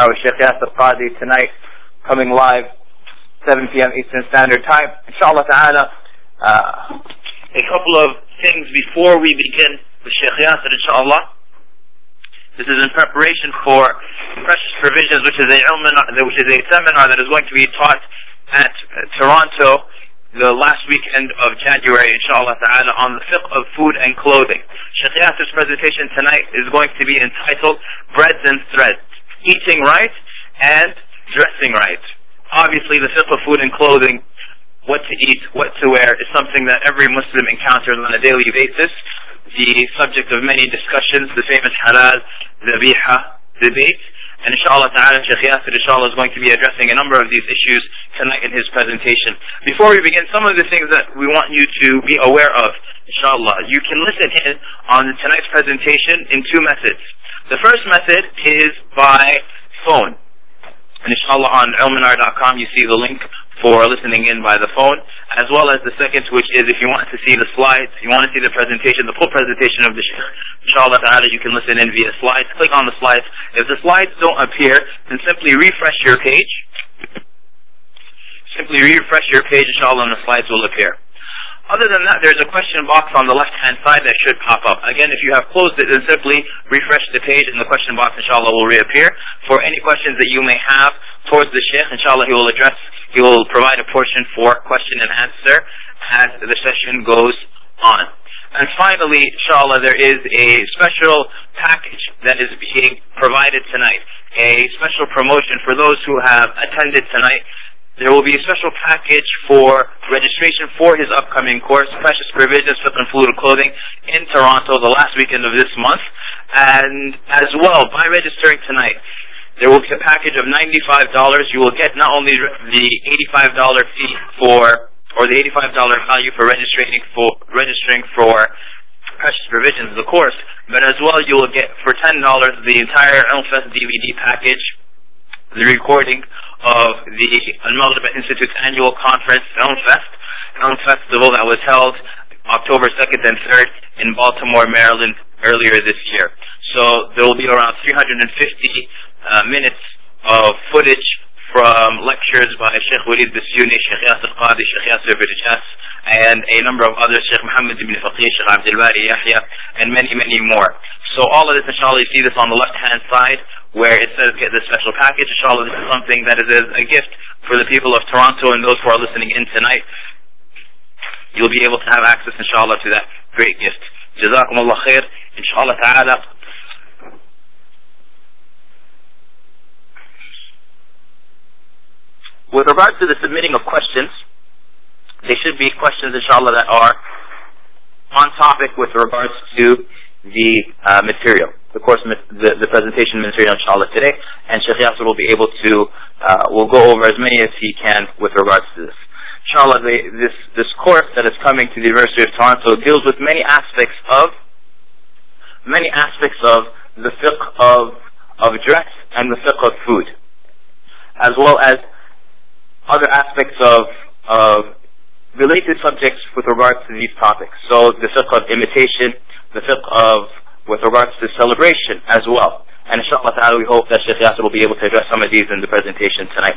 Hour with Sheikh Yasir Qadhi tonight, coming live 7 p.m. Eastern Standard Time. Inshallah ta'ala, a couple of things before we begin with Sheikh Yasir, inshallah. This is in preparation for Precious Provisions, which is a seminar that is going to be taught at Toronto the last weekend of January, inshallah ta'ala, on the fiqh of food and clothing. Sheikh Yasir's presentation tonight is going to be entitled Breads and Threads, Eating Right and Dressing Right. Obviously, the fiqh of food and clothing, what to eat, what to wear, is something that every Muslim encounters on a daily basis. The subject of many discussions, the famous halal, dhabiha debate. And inshallah ta'ala, Sheikh Yasir inshallah is going to be addressing a number of these issues tonight in his presentation. Before we begin, some of the things that we want you to be aware of, inshallah. You can listen in on tonight's presentation in two methods. The first method is by phone. And inshallah on ilminar.com you see the link for listening in by the phone, as well as the second, which is if you want to see the slides, you want to see the presentation, the full presentation of the Sheikh, inshallah ta'ala, you can listen in via slides. Click on the slides. If the slides don't appear, then simply refresh your page. Simply refresh your page, inshallah, and the slides will appear. Other than that, there's a question box on the left-hand side that should pop up. Again, if you have closed it, then simply refresh the page and the question box, inshallah, will reappear. For any questions that you may have towards the Sheikh, inshallah, he will provide a portion for question and answer as the session goes on. And finally, inshallah, there is a special package that is being provided tonight, a special promotion for those who have attended tonight. There will be a special package for registration for his upcoming course, Precious Provisions, Fiqh and Food and Clothing, in Toronto the last weekend of this month. And as well, by registering tonight, there will be a package of $95. You will get not only the $85 fee or the $85 value for registering for Precious Provisions, the course, but as well you will get for $10 the entire Ilmfest DVD package, the recording of the Al-Maghrib Institute's annual conference, Ilm Festival, that was held October 2nd and 3rd in Baltimore, Maryland, earlier this year. So there will be around 350 minutes of footage from lectures by Sheikh Walid Basyuni, Sheikh Yasir Qadhi, Sheikh Yasir Birjas, and a number of others, Sheikh Muhammad ibn Faqih, Sheikh Abdul Bari Yahya, and many, many more. So all of this, inshallah, you see this on the left-hand side, where it says get this special package. Inshallah, this is something that is a gift for the people of Toronto and those who are listening in tonight. You'll be able to have access, inshallah, to that great gift. Jazakumullah khair, inshallah ta'ala. With regard to the submitting of questions, they should be questions, inshallah, that are on topic with regards to the material, the course, the presentation material, inshallah, today, and Sheikh Yasir will be able to, will go over as many as he can with regards to this. Inshallah, this course that is coming to the University of Toronto deals with many aspects of the fiqh of dress and the fiqh of food, as well as other aspects of related subjects with regards to these topics. So the fiqh of imitation, the fiqh of with regards to celebration as well. And inshallah ta'ala, we hope that Sheikh Yasir will be able to address some of these in the presentation tonight.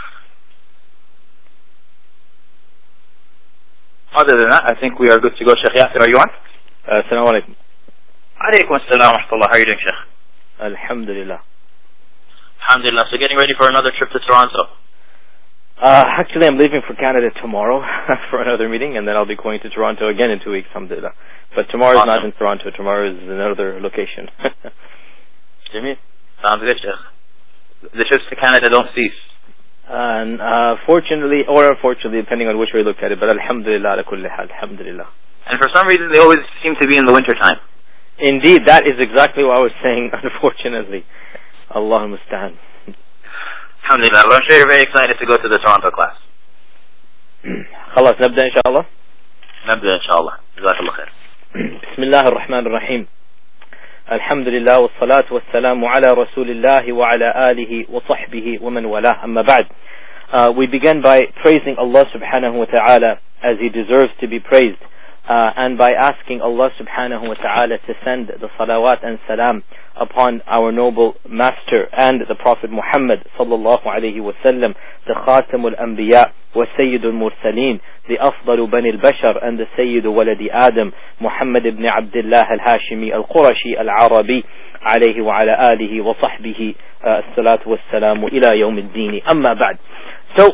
Other than that, I think we are good to go. Sheikh Yasir, are you on? Assalamu alaikum. Alaikum assalam wa rahmatullah. How are you doing, Sheikh? Alhamdulillah. Alhamdulillah. So getting ready for another trip to Toronto? Actually, I'm leaving for Canada tomorrow for another meeting, and then I'll be going to Toronto again in 2 weeks, alhamdulillah. But tomorrow is not in Toronto. Tomorrow is another location. Jameel. Sounds good, Sheikh. The trips to Canada don't cease. And fortunately, or unfortunately, depending on which way you look at it, but alhamdulillah, ala kulli hal, alhamdulillah. And for some reason, they always seem to be in the winter time. Indeed, that is exactly what I was saying, unfortunately. Allahumma musta'an. Alhamdulillah. Well, I'm sure you're very excited to go to the Toronto class. خلاص نبدأ إن شاء الله. نبدأ إن شاء الله. جزاك الله خير. بسم الله الرحمن الرحيم. الحمد لله والصلاة والسلام على رسول الله وعلى آله وصحبه ومن والاه. أما بعد. We begin by praising Allah subhanahu wa ta'ala as He deserves to be praised. and by asking Allah subhanahu wa ta'ala to send the salawat and salam upon our noble master and the Prophet Muhammad sallallahu alayhi wa sallam, the Khatamul Anbiya wa Sayyidul Mursaleen, the Afdalu Bani al-Bashar and the Sayyidu Waladi Adam, Muhammad ibn Abdullah al-Hashimi al-Qurashi al-Arabi, alayhi wa ala alihi wa sahbihi, as-salatu was-salamu ila yawm ad-deen. Amma ba'd. So,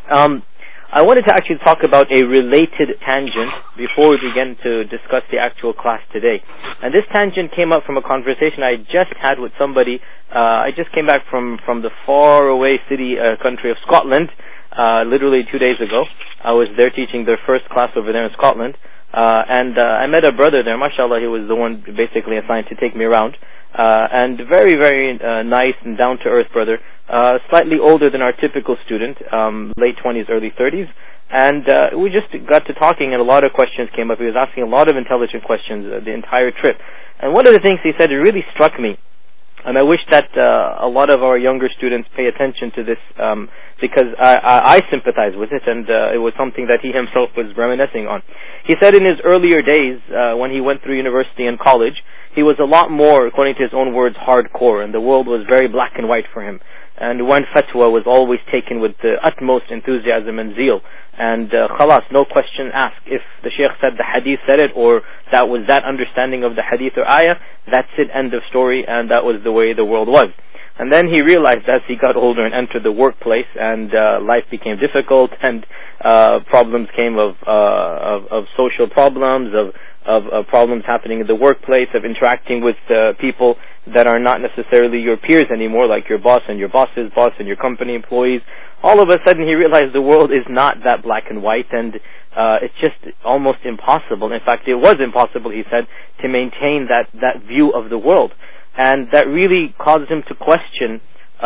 I wanted to actually talk about a related tangent before we begin to discuss the actual class today. And this tangent came up from a conversation I just had with somebody. I just came back from the faraway country of Scotland, literally 2 days ago. I was there teaching their first class over there in Scotland. And I met a brother there, mashallah, he was the one basically assigned to take me around. And very, very nice and down-to-earth brother, slightly older than our typical student, late 20s, early 30s, and we just got to talking and a lot of questions came up. He was asking a lot of intelligent questions the entire trip. And one of the things he said, it really struck me, and I wish that a lot of our younger students pay attention to this, because I sympathize with it, and it was something that he himself was reminiscing on. He said in his earlier days, when he went through university and college, he was a lot more, according to his own words, hardcore, and the world was very black and white for him. And one fatwa was always taken with the utmost enthusiasm and zeal. And khalas, no question asked. If the Shaykh said the hadith said it, or that was that understanding of the hadith or ayah, that's it, end of story, and that was the way the world was. And then he realized as he got older and entered the workplace, and life became difficult, and problems came of social problems, of problems happening in the workplace, of interacting with people that are not necessarily your peers anymore, like your boss and your boss's boss and your company employees. All of a sudden he realized the world is not that black and white, and it's just almost impossible. In fact, it was impossible, he said, to maintain that view of the world. And that really caused him to question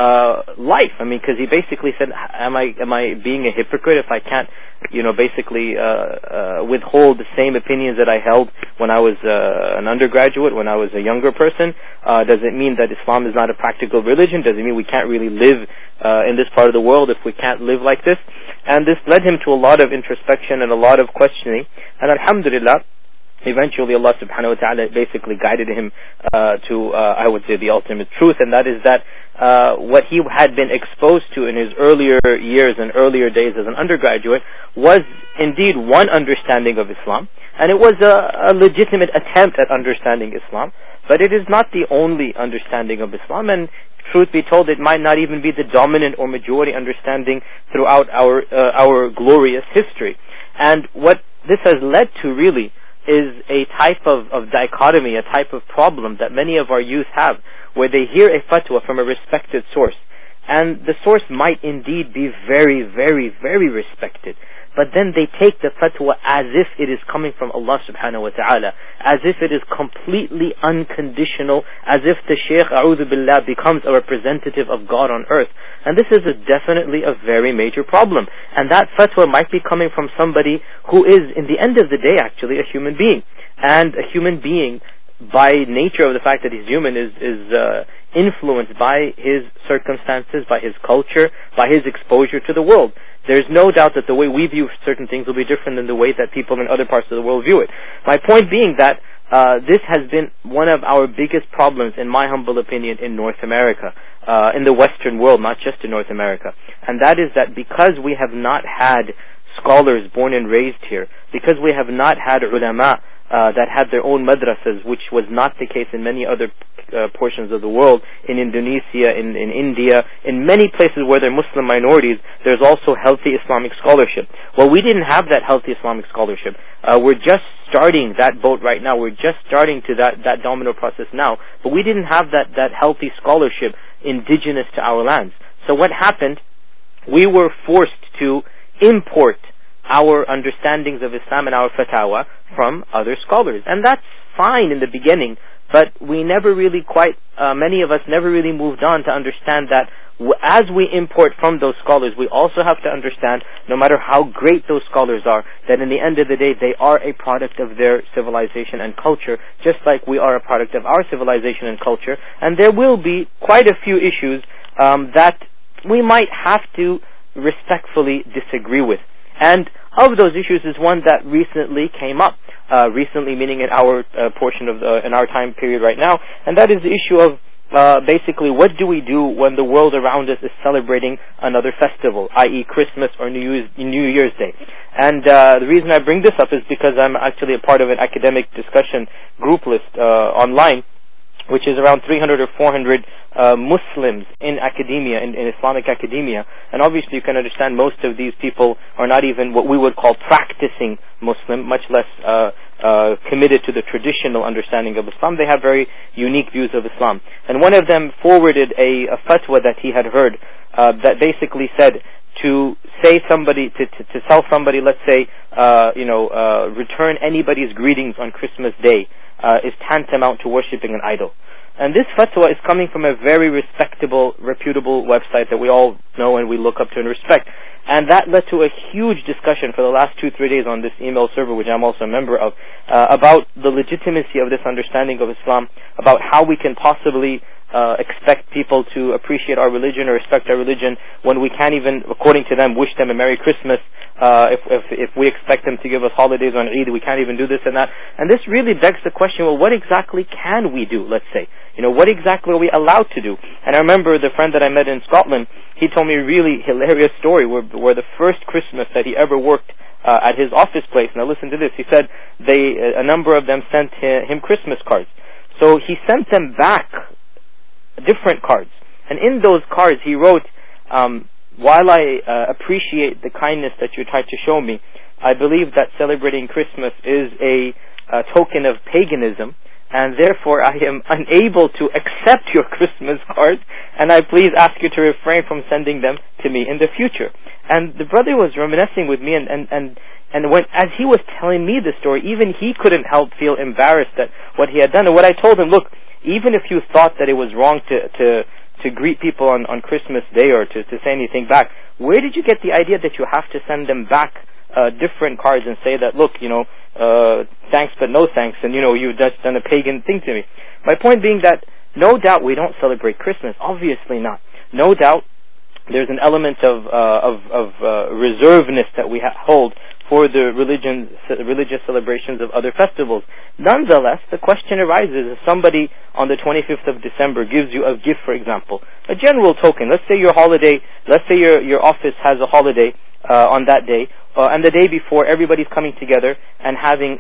life. I mean, because he basically said, am I being a hypocrite if I can't, basically withhold the same opinions that I held when I was an undergraduate, when I was a younger person? Does it mean that Islam is not a practical religion? Does it mean we can't really live in this part of the world if we can't live like this? And this led him to a lot of introspection and a lot of questioning. And alhamdulillah, eventually Allah subhanahu wa ta'ala basically guided him to, I would say, the ultimate truth, and that is that what he had been exposed to in his earlier years and earlier days as an undergraduate was indeed one understanding of Islam, and it was a legitimate attempt at understanding Islam, but it is not the only understanding of Islam, and truth be told, it might not even be the dominant or majority understanding throughout our glorious history. And what this has led to really is a type of dichotomy, a type of problem that many of our youth have, where they hear a fatwa from a respected source, and the source might indeed be very, very, very respected, but then they take the fatwa as if it is coming from Allah subhanahu wa ta'ala, as if it is completely unconditional, as if the Shaykh, a'udhu billah, becomes a representative of God on earth. And this is definitely a very major problem. And that fatwa might be coming from somebody who is, in the end of the day, actually a human being. And a human being, by nature of the fact that he's human, is influenced by his circumstances, by his culture, by his exposure to the world. There's no doubt that the way we view certain things will be different than the way that people in other parts of the world view it. My point being that this has been one of our biggest problems, in my humble opinion, in North America, in the Western world, not just in North America. And that is that because we have not had scholars born and raised here, because we have not had ulama that had their own madrasas, which was not the case in many other portions of the world, in Indonesia, in India, in many places where there are Muslim minorities, there's also healthy Islamic scholarship. Well, we didn't have that healthy Islamic scholarship. We're just starting that boat right now. We're just starting to that domino process now, but we didn't have that healthy scholarship indigenous to our lands. So what happened? We were forced to import our understandings of Islam and our fatwa from other scholars, and that's fine in the beginning, but we never really many of us never really moved on to understand that as we import from those scholars, we also have to understand, no matter how great those scholars are, that in the end of the day, they are a product of their civilization and culture, just like we are a product of our civilization and culture, and there will be quite a few issues that we might have to respectfully disagree with. And of those issues is one that recently came up. recently, meaning in our portion of in our time period right now, and that is the issue of basically what do we do when the world around us is celebrating another festival, i.e. Christmas or New Year's Day. And the reason I bring this up is because I'm actually a part of an academic discussion group list online, which is around 300 or 400 Muslims in academia, in Islamic academia. And obviously you can understand most of these people are not even what we would call practicing Muslim, much less committed to the traditional understanding of Islam. They have very unique views of Islam. And one of them forwarded a fatwa that he had heard that basically said to say somebody, to tell somebody, let's say, return anybody's greetings on Christmas Day is tantamount to worshipping an idol. And this fatwa is coming from a very respectable, reputable website that we all know and we look up to and respect. And that led to a huge discussion for the last 2-3 days on this email server, which I'm also a member of, about the legitimacy of this understanding of Islam, about how we can possibly expect people to appreciate our religion or respect our religion when we can't even, according to them, wish them a Merry Christmas. If we expect them to give us holidays on Eid, we can't even do this and that. And this really begs the question, well, what exactly can we do, let's say? What exactly are we allowed to do? And I remember the friend that I met in Scotland, he told me a really hilarious story where the first Christmas that he ever worked at his office place, now listen to this, he said a number of them sent him Christmas cards. So he sent them back different cards. And in those cards he wrote, while I appreciate the kindness that you tried to show me, I believe that celebrating Christmas is a token of paganism, and therefore I am unable to accept your Christmas cards, and I please ask you to refrain from sending them to me in the future. And the brother was reminiscing with me, and when, as he was telling me the story, even he couldn't help feel embarrassed at what he had done. And what I told him, look, even if you thought that it was wrong to greet people on Christmas Day or to say anything back, where did you get the idea that you have to send them back different cards and say that, look, thanks but no thanks, and you've just done a pagan thing to me? My point being that no doubt we don't celebrate Christmas, obviously not. No doubt there's an element of reservedness that we hold for the religious celebrations of other festivals. Nonetheless, the question arises, if somebody on the 25th of December gives you a gift, for example, a general token, let's say your office has a holiday on that day, and the day before everybody's coming together and having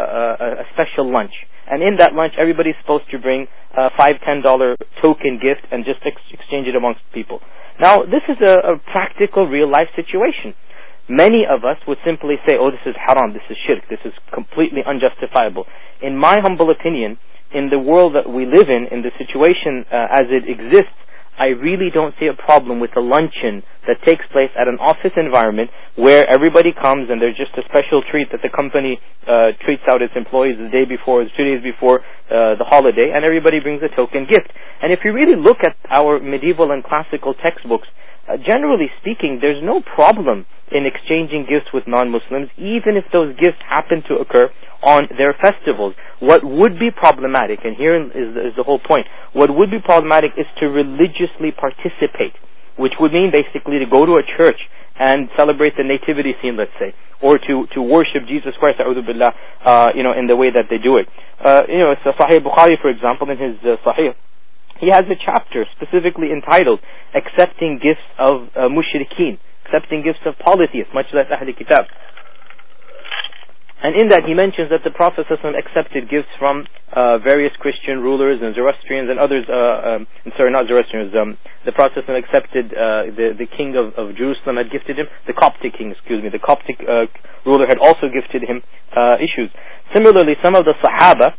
a special lunch. And in that lunch, everybody's supposed to bring a $5-10 token gift and just exchange it amongst people. Now, this is a practical, real-life situation. Many of us would simply say, oh, this is haram, this is shirk, this is completely unjustifiable. In my humble opinion, in the world that we live in the situation as it exists, I really don't see a problem with a luncheon that takes place at an office environment where everybody comes and there's just a special treat that the company treats out its employees the day before, 2 days before the holiday, and everybody brings a token gift. And if you really look at our medieval and classical textbooks, generally speaking, there's no problem in exchanging gifts with non-Muslims, even if those gifts happen to occur on their festivals. What would be problematic, and here is the whole point, what would be problematic is to religiously participate, which would mean basically to go to a church and celebrate the nativity scene, let's say, or to worship Jesus Christ, a'udhu billah, in the way that they do it. So Sahih Bukhari, for example, in his Sahih, he has a chapter specifically entitled Accepting Gifts of Mushrikeen, accepting gifts of polytheists, much less Ahl Kitab. And in that he mentions that the Prophet ﷺ accepted gifts from various Christian rulers and Zoroastrians and others, not Zoroastrians, the Prophet ﷺ accepted the king of Jerusalem had gifted him, the Coptic ruler had also gifted him issues. Similarly, some of the Sahaba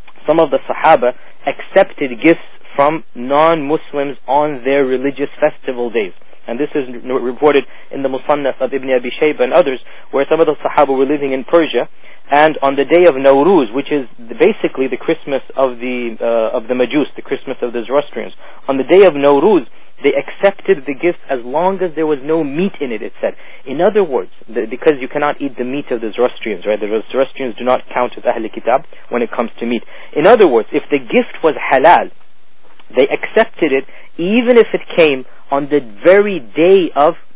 accepted gifts from non-Muslims on their religious festival days. And this is reported in the Musannaf of Ibn Abi Shayba and others, where some of the Sahaba were living in Persia, and on the day of Nowruz, which is basically the Christmas of the Majus, the Christmas of the Zoroastrians, on the day of Nowruz, they accepted the gifts as long as there was no meat in it, it said. In other words, because you cannot eat the meat of the Zoroastrians, right? The Zoroastrians do not count as Ahl Kitab when it comes to meat. In other words, if the gift was halal, they accepted it even if it came on the very day of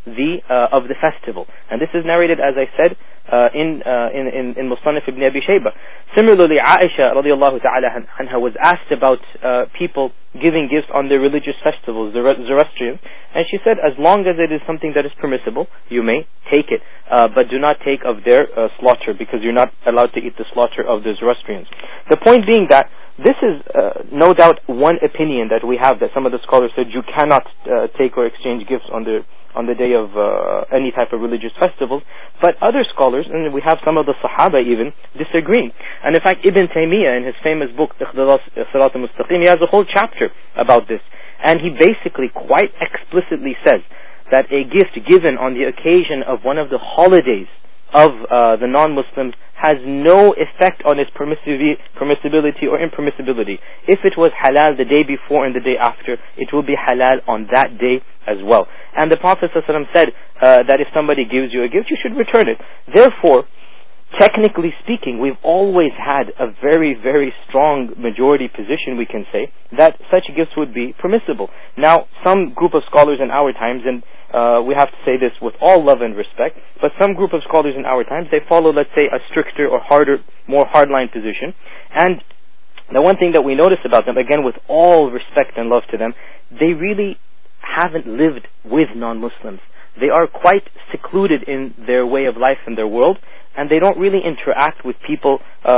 of the festival. And this is narrated, as I said, in Musannaf ibn Abi Shayba. Similarly, Aisha radiallahu ta'ala anha was asked about people giving gifts on their religious festivals, the Zoroastrians, and she said, as long as it is something that is permissible, you may take it, but do not take of their slaughter, because you're not allowed to eat the slaughter of the Zoroastrians. The point being that this is no doubt one opinion that we have, that some of the scholars said you cannot take or exchange gifts on the day of any type of religious festivals, but other scholars, and we have some of the Sahaba even, disagree. And in fact, Ibn Taymiyyah, in his famous book Iqtida Sirat al-Mustaqim, he has a whole chapter about this, and he basically quite explicitly says that a gift given on the occasion of one of the holidays of the non-Muslims has no effect on its permissibility or impermissibility. If it was halal the day before and the day after, it will be halal on that day as well. And the Prophet ﷺ said that if somebody gives you a gift, you should return it. Therefore, technically speaking, we've always had a very, very strong majority position, we can say, that such gifts would be permissible. Now, some group of scholars in our times, and we have to say this with all love and respect, but some group of scholars in our times, they follow, let's say, a stricter or harder, more hardline position. And the one thing that we notice about them, again with all respect and love to them, they really haven't lived with non-Muslims. They are quite secluded in their way of life and their world, and they don't really interact with people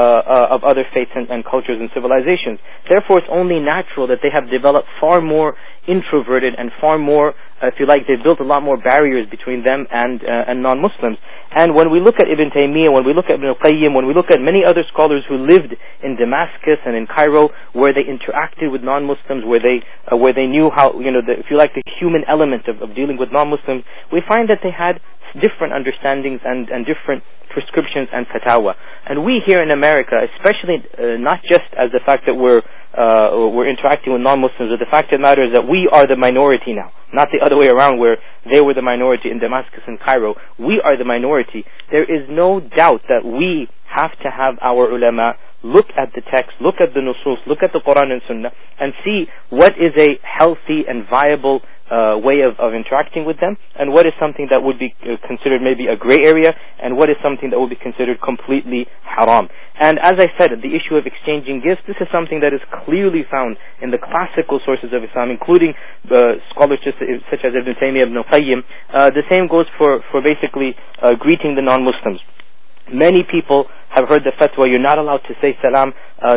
of other faiths and cultures and civilizations. Therefore, it's only natural that they have developed far more introverted and far more, if you like, they've built a lot more barriers between them and non-Muslims. And when we look at Ibn Taymiyyah, when we look at Ibn al-Qayyim, when we look at many other scholars who lived in Damascus and in Cairo, where they interacted with non-Muslims, where they knew how, if you like, the human element of dealing with non-Muslims, we find that they had different understandings and different prescriptions and fatwa. And we here in America, especially not just as the fact that we're interacting with non-Muslims, but the fact of the matter is that we are the minority now, not the other way around where they were the minority in Damascus and Cairo. We are the minority. There is no doubt that we have to have our ulama look at the text, look at the nusus, look at the Quran and Sunnah, and see what is a healthy and viable way of interacting with them, and what is something that would be considered maybe a gray area, and what is something that would be considered completely haram. And as I said, the issue of exchanging gifts, this is something that is clearly found in the classical sources of Islam, including scholars such as Ibn Taymiyyah, Ibn al-Qayyim. The same goes for basically greeting the non-Muslims. Many people have heard the fatwa, you're not allowed to say salam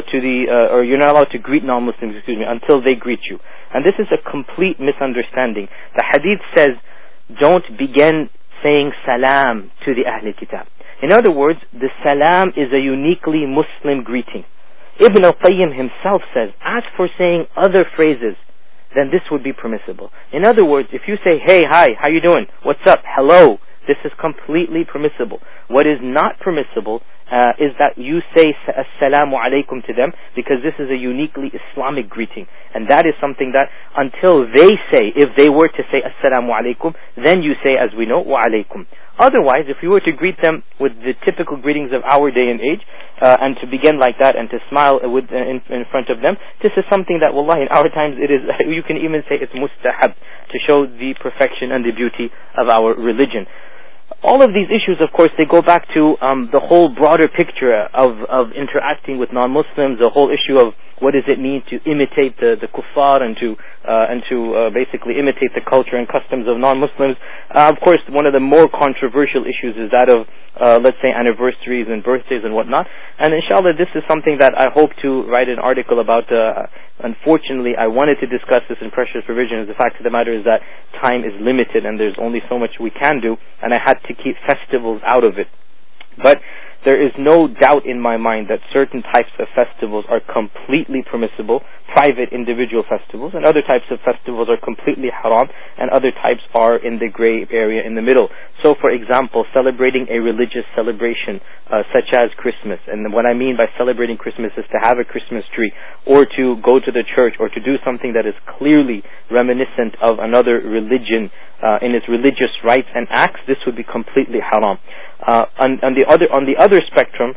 or you're not allowed to greet non-Muslims, until they greet you. And this is a complete misunderstanding. The hadith says, don't begin saying salam to the Ahl Kitab. In other words, the salam is a uniquely Muslim greeting. Ibn al-Qayyim himself says, as for saying other phrases, then this would be permissible. In other words, if you say, hey, hi, how you doing? What's up? Hello. This is completely permissible. What is not permissible is that you say assalamu alaikum to them, because this is a uniquely Islamic greeting. And that is something that until they say, if they were to say assalamu alaikum, then you say, as we know, wa alaikum. Otherwise, if you were to greet them with the typical greetings of our day and age, and to begin like that and to smile in front of them, this is something that, wallahi, in our times it is, you can even say it's mustahab, to show the perfection and the beauty of our religion. All of these issues, of course, they go back to the whole broader picture of interacting with non-Muslims, the whole issue of what does it mean to imitate the kuffar and to basically imitate the culture and customs of non-Muslims. Of course, one of the more controversial issues is that of, let's say, anniversaries and birthdays and whatnot. And inshallah, this is something that I hope to write an article about. Unfortunately, I wanted to discuss this in Precious Provisions. The fact of the matter is that time is limited and there's only so much we can do, and I had to keep festivals out of it. But there is no doubt in my mind that certain types of festivals are completely permissible, private individual festivals, and other types of festivals are completely haram, and other types are in the gray area in the middle. So, for example, celebrating a religious celebration such as Christmas, and what I mean by celebrating Christmas is to have a Christmas tree, or to go to the church, or to do something that is clearly reminiscent of another religion in its religious rites and acts, this would be completely haram. On the other spectrum,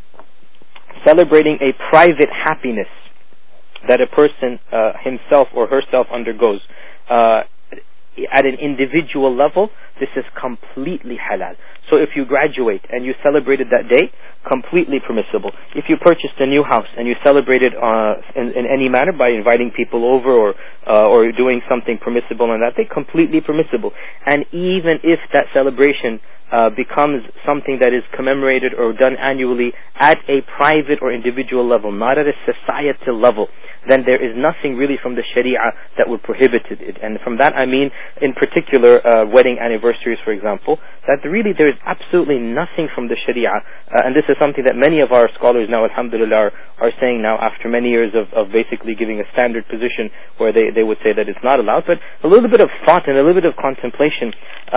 celebrating a private happiness that a person himself or herself undergoes at an individual level, this is completely halal. So if you graduate and you celebrated that day, completely permissible. If you purchased a new house and you celebrated in any manner by inviting people over or doing something permissible on that day, completely permissible. And even if that celebration becomes something that is commemorated or done annually at a private or individual level, not at a societal level, then there is nothing really from the Sharia that would prohibit it. And from that I mean, in particular, wedding anniversaries, for example, that really there is absolutely nothing from the Sharia, and this is something that many of our scholars now, alhamdulillah, are saying now after many years of basically giving a standard position where they would say that it's not allowed. But a little bit of thought and a little bit of contemplation,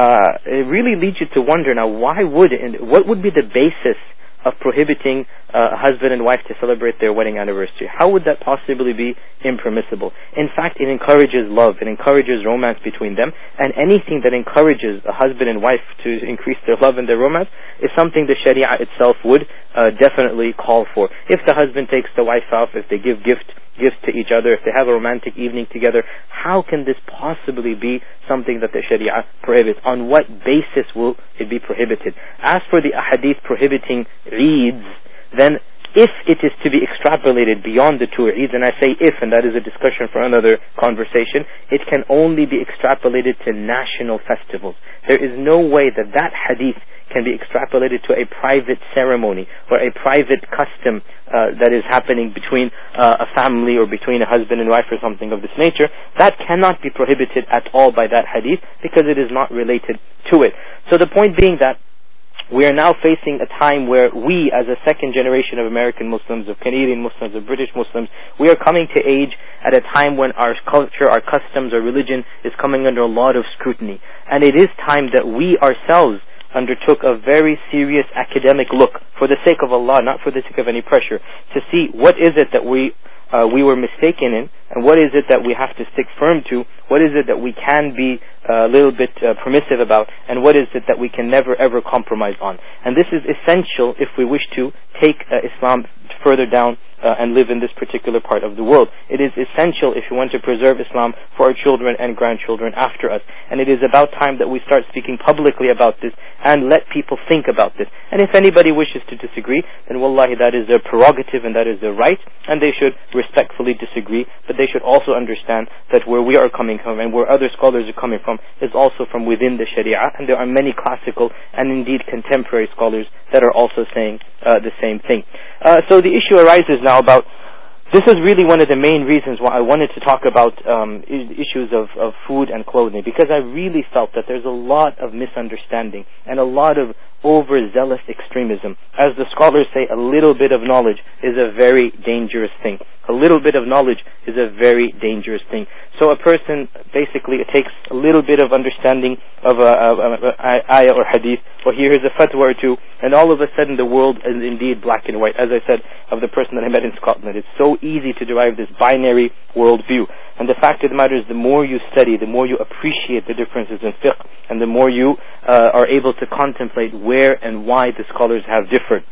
it really leads you to wonder, now what would be the basis of prohibiting a husband and wife to celebrate their wedding anniversary? How would that possibly be impermissible? In fact, it encourages love, it encourages romance between them, and anything that encourages a husband and wife to increase their love and their romance is something the Sharia itself would definitely call for. If the husband takes the wife out, if they give gifts to each other, if they have a romantic evening together, how can this possibly be something that the Sharia prohibits? On what basis will it be prohibited? As for the ahadith prohibiting Eids, then if it is to be extrapolated beyond the two Eids, and I say if, and that is a discussion for another conversation, it can only be extrapolated to national festivals. There is no way that hadith can be extrapolated to a private ceremony or a private custom that is happening between a family or between a husband and wife or something of this nature. That cannot be prohibited at all by that hadith because it is not related to it. So the point being that we are now facing a time where we, as a second generation of American Muslims, of Canadian Muslims, of British Muslims, we are coming to age at a time when our culture, our customs, our religion is coming under a lot of scrutiny. And it is time that we ourselves undertook a very serious academic look, for the sake of Allah, not for the sake of any pressure, to see what is it that we were mistaken in, and what is it that we have to stick firm to, what is it that we can be a little bit permissive about, and what is it that we can never ever compromise on. And this is essential if we wish to take Islam further down and live in this particular part of the world. It is essential if you want to preserve Islam for our children and grandchildren after us. And it is about time that we start speaking publicly about this and let people think about this. And if anybody wishes to disagree, then wallahi, that is their prerogative and that is their right, and they should respectfully disagree, but they should also understand that where we are coming from and where other scholars are coming from is also from within the Sharia, and there are many classical and indeed contemporary scholars that are also saying the same thing. So the issue arises now about, this is really one of the main reasons why I wanted to talk about issues of food and clothing, because I really felt that there's a lot of misunderstanding and a lot of overzealous extremism. As the scholars say, a little bit of knowledge is a very dangerous thing. A little bit of knowledge is a very dangerous thing. So a person, basically, it takes a little bit of understanding of a ayah or hadith, or hears a fatwa or two, and all of a sudden the world is indeed black and white. As I said, of the person that I met in Scotland, it's so easy to derive this binary world view. And the fact of the matter is, the more you study, the more you appreciate the differences in fiqh, and the more you are able to contemplate where and why the scholars have differed.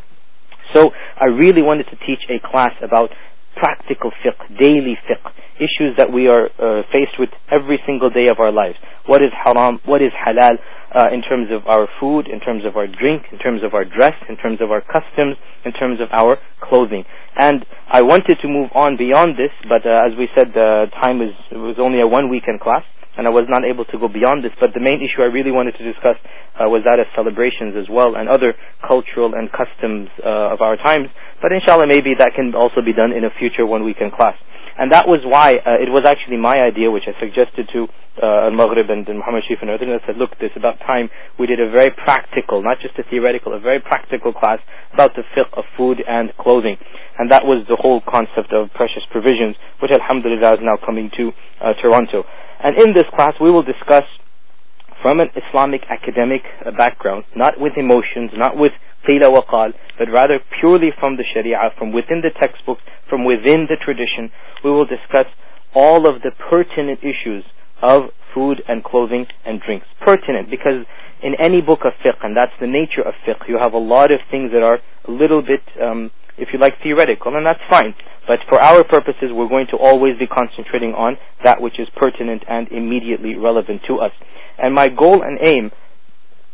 So I really wanted to teach a class about practical fiqh, daily fiqh, issues that we are faced with every single day of our lives. What is haram, what is halal, in terms of our food, in terms of our drink, in terms of our dress, in terms of our customs, in terms of our clothing. And I wanted to move on beyond this, but as we said, the time was only a 1 weekend class, and I was not able to go beyond this. But the main issue I really wanted to discuss was that of celebrations as well, and other cultural and customs of our times. But inshallah, maybe that can also be done in a future 1 weekend class. And that was why it was actually my idea, which I suggested to Al-Maghrib and Muhammad Sharif and others. I said, look, it's about time we did a very practical, not just a theoretical, a very practical class about the fiqh of food and clothing. And that was the whole concept of precious provisions, which alhamdulillah is now coming to Toronto. And in this class we will discuss from an Islamic academic background, not with emotions, not with qila wa qal, but rather purely from the Sharia, from within the textbooks, from within the tradition. We will discuss all of the pertinent issues of food and clothing and drinks. Pertinent, because in any book of fiqh, and that's the nature of fiqh, you have a lot of things that are a little bit, if you like, theoretical, and that's fine. But for our purposes, we're going to always be concentrating on that which is pertinent and immediately relevant to us. And my goal and aim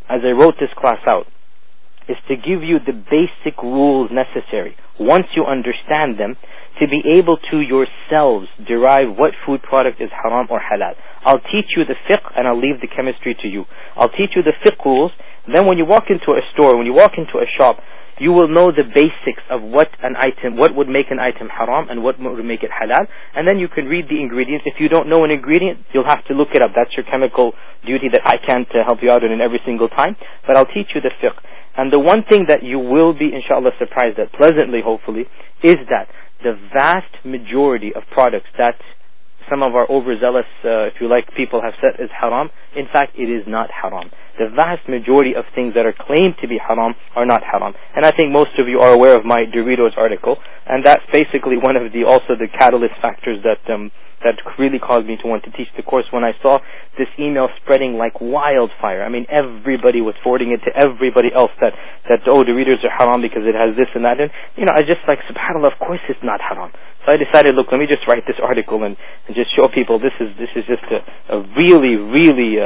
as I wrote this class out, is to give you the basic rules necessary, once you understand them, to be able to yourselves derive what food product is haram or halal. I'll teach you the fiqh and I'll leave the chemistry to you. I'll teach you the fiqh rules, then when you walk into a store, when you walk into a shop, you will know the basics of what would make an item haram and what would make it halal, and then you can read the ingredients. If you don't know an ingredient, you'll have to look it up. That's your chemical duty that I can't help you out in every single time, but I'll teach you the fiqh. And the one thing that you will be, inshallah, surprised at, pleasantly hopefully, is that the vast majority of products that some of our overzealous, if you like, people have said is haram, in fact it is not haram. The vast majority of things that are claimed to be haram are not haram. And I think most of you are aware of my Doritos article, and that's basically one of the catalyst factors that really caused me to want to teach the course, when I saw this email spreading like wildfire. I mean, everybody was forwarding it to everybody else that Doritos are haram because it has this and that. And, I just like, subhanAllah, of course it's not haram. So I decided, look, let me just write this article and just show people this is just a really, really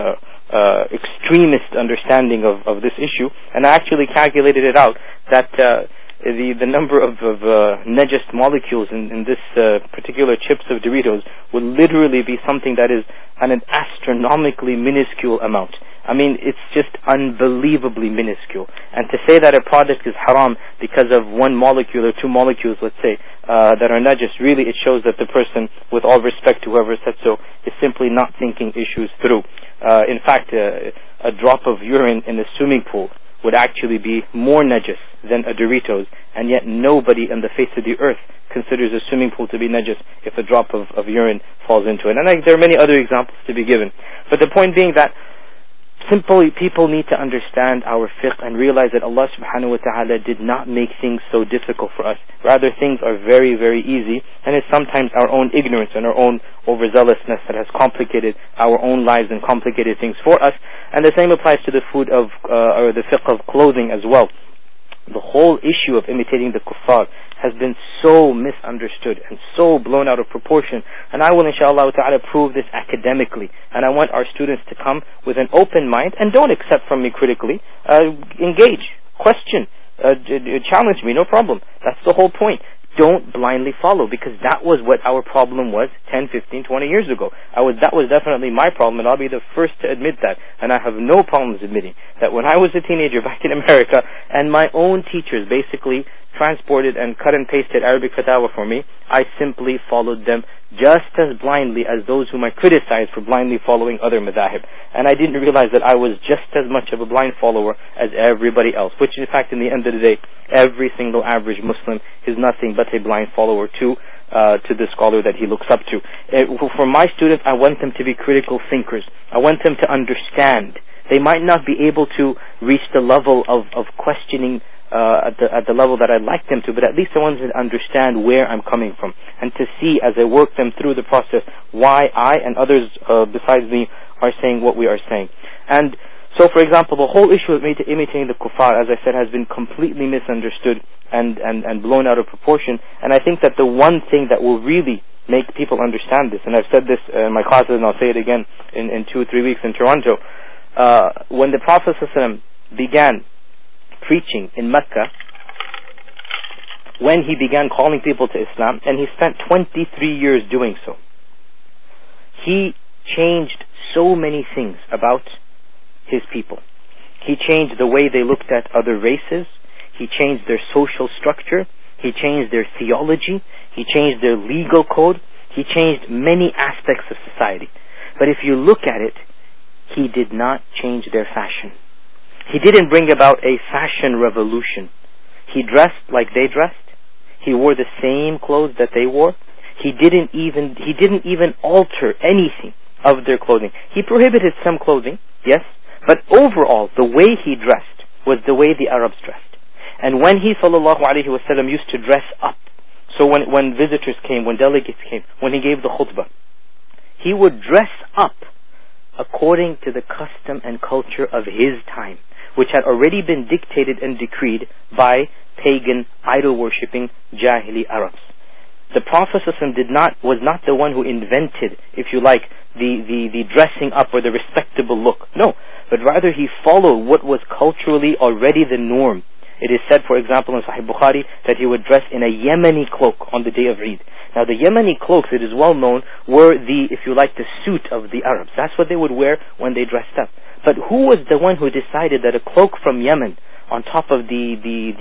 extremist understanding of this issue. And I actually calculated it out that the number of najas molecules in this particular chips of Doritos would literally be something that is an astronomically minuscule amount. I mean, it's just unbelievably minuscule. And to say that a product is haram because of one molecule or two molecules, let's say, that are najas, really it shows that the person, with all respect to whoever said so, is simply not thinking issues through. In fact, a drop of urine in a swimming pool would actually be more najas than a Doritos, and yet nobody on the face of the earth considers a swimming pool to be najas if a drop of urine falls into it. And there are many other examples to be given. But the point being that simply people need to understand our fiqh and realize that Allah subhanahu wa ta'ala did not make things so difficult for us. Rather, things are very, very easy, and it's sometimes our own ignorance and our own overzealousness that has complicated our own lives and complicated things for us. And the same applies to the food of, or the fiqh of clothing as well. The whole issue of imitating the kuffar has been so misunderstood and so blown out of proportion, and I will inshallah ta'ala prove this academically. And I want our students to come with an open mind, and don't accept from me critically. Engage, question, challenge me, no problem. That's the whole point. Don't blindly follow, because that was what our problem was 10, 15, 20 years ago. That was definitely my problem, and I'll be the first to admit that. And I have no problems admitting that when I was a teenager back in America, and my own teachers basically transported and cut and pasted Arabic fatawa for me, I simply followed them just as blindly as those whom I criticized for blindly following other madhahib. And I didn't realize that I was just as much of a blind follower as everybody else, which in fact in the end of the day, every single average Muslim is nothing but a blind follower to the scholar that he looks up to. For my students, I want them to be critical thinkers. I want them to understand. They might not be able to reach the level of questioning at the level that I'd like them to, but at least I want them to understand where I'm coming from, and to see as I work them through the process why I and others besides me are saying what we are saying. And so, for example, the whole issue of imitating the kuffar, as I said, has been completely misunderstood and blown out of proportion. And I think that the one thing that will really make people understand this, and I've said this in my classes and I'll say it again in 2 or 3 weeks in Toronto, when the Prophet ﷺ began preaching in Mecca, when he began calling people to Islam, and he spent 23 years doing so, he changed so many things about his people. He changed the way they looked at other races. He changed their social structure. He changed their theology. He changed their legal code. He changed many aspects of society. But if you look at it, he did not change their fashion. He didn't bring about a fashion revolution. He dressed like they dressed. He wore the same clothes that they wore. He didn't even alter anything of their clothing. He prohibited some clothing, yes, but overall the way he dressed was the way the Arabs dressed. And when he sallallahu alaihi wasallam used to dress up, so when visitors came, when delegates came, when he gave the khutbah, he would dress up according to the custom and culture of his time, which had already been dictated and decreed by pagan, idol-worshipping Jahili Arabs. The Prophet ﷺ was not the one who invented, if you like, the dressing up or the respectable look. No, but rather he followed what was culturally already the norm. It is said, for example, in Sahih Bukhari, that he would dress in a Yemeni cloak on the day of Eid. Now the Yemeni cloaks, it is well known, were the, if you like, the suit of the Arabs. That's what they would wear when they dressed up. But who was the one who decided that a cloak from Yemen on top of the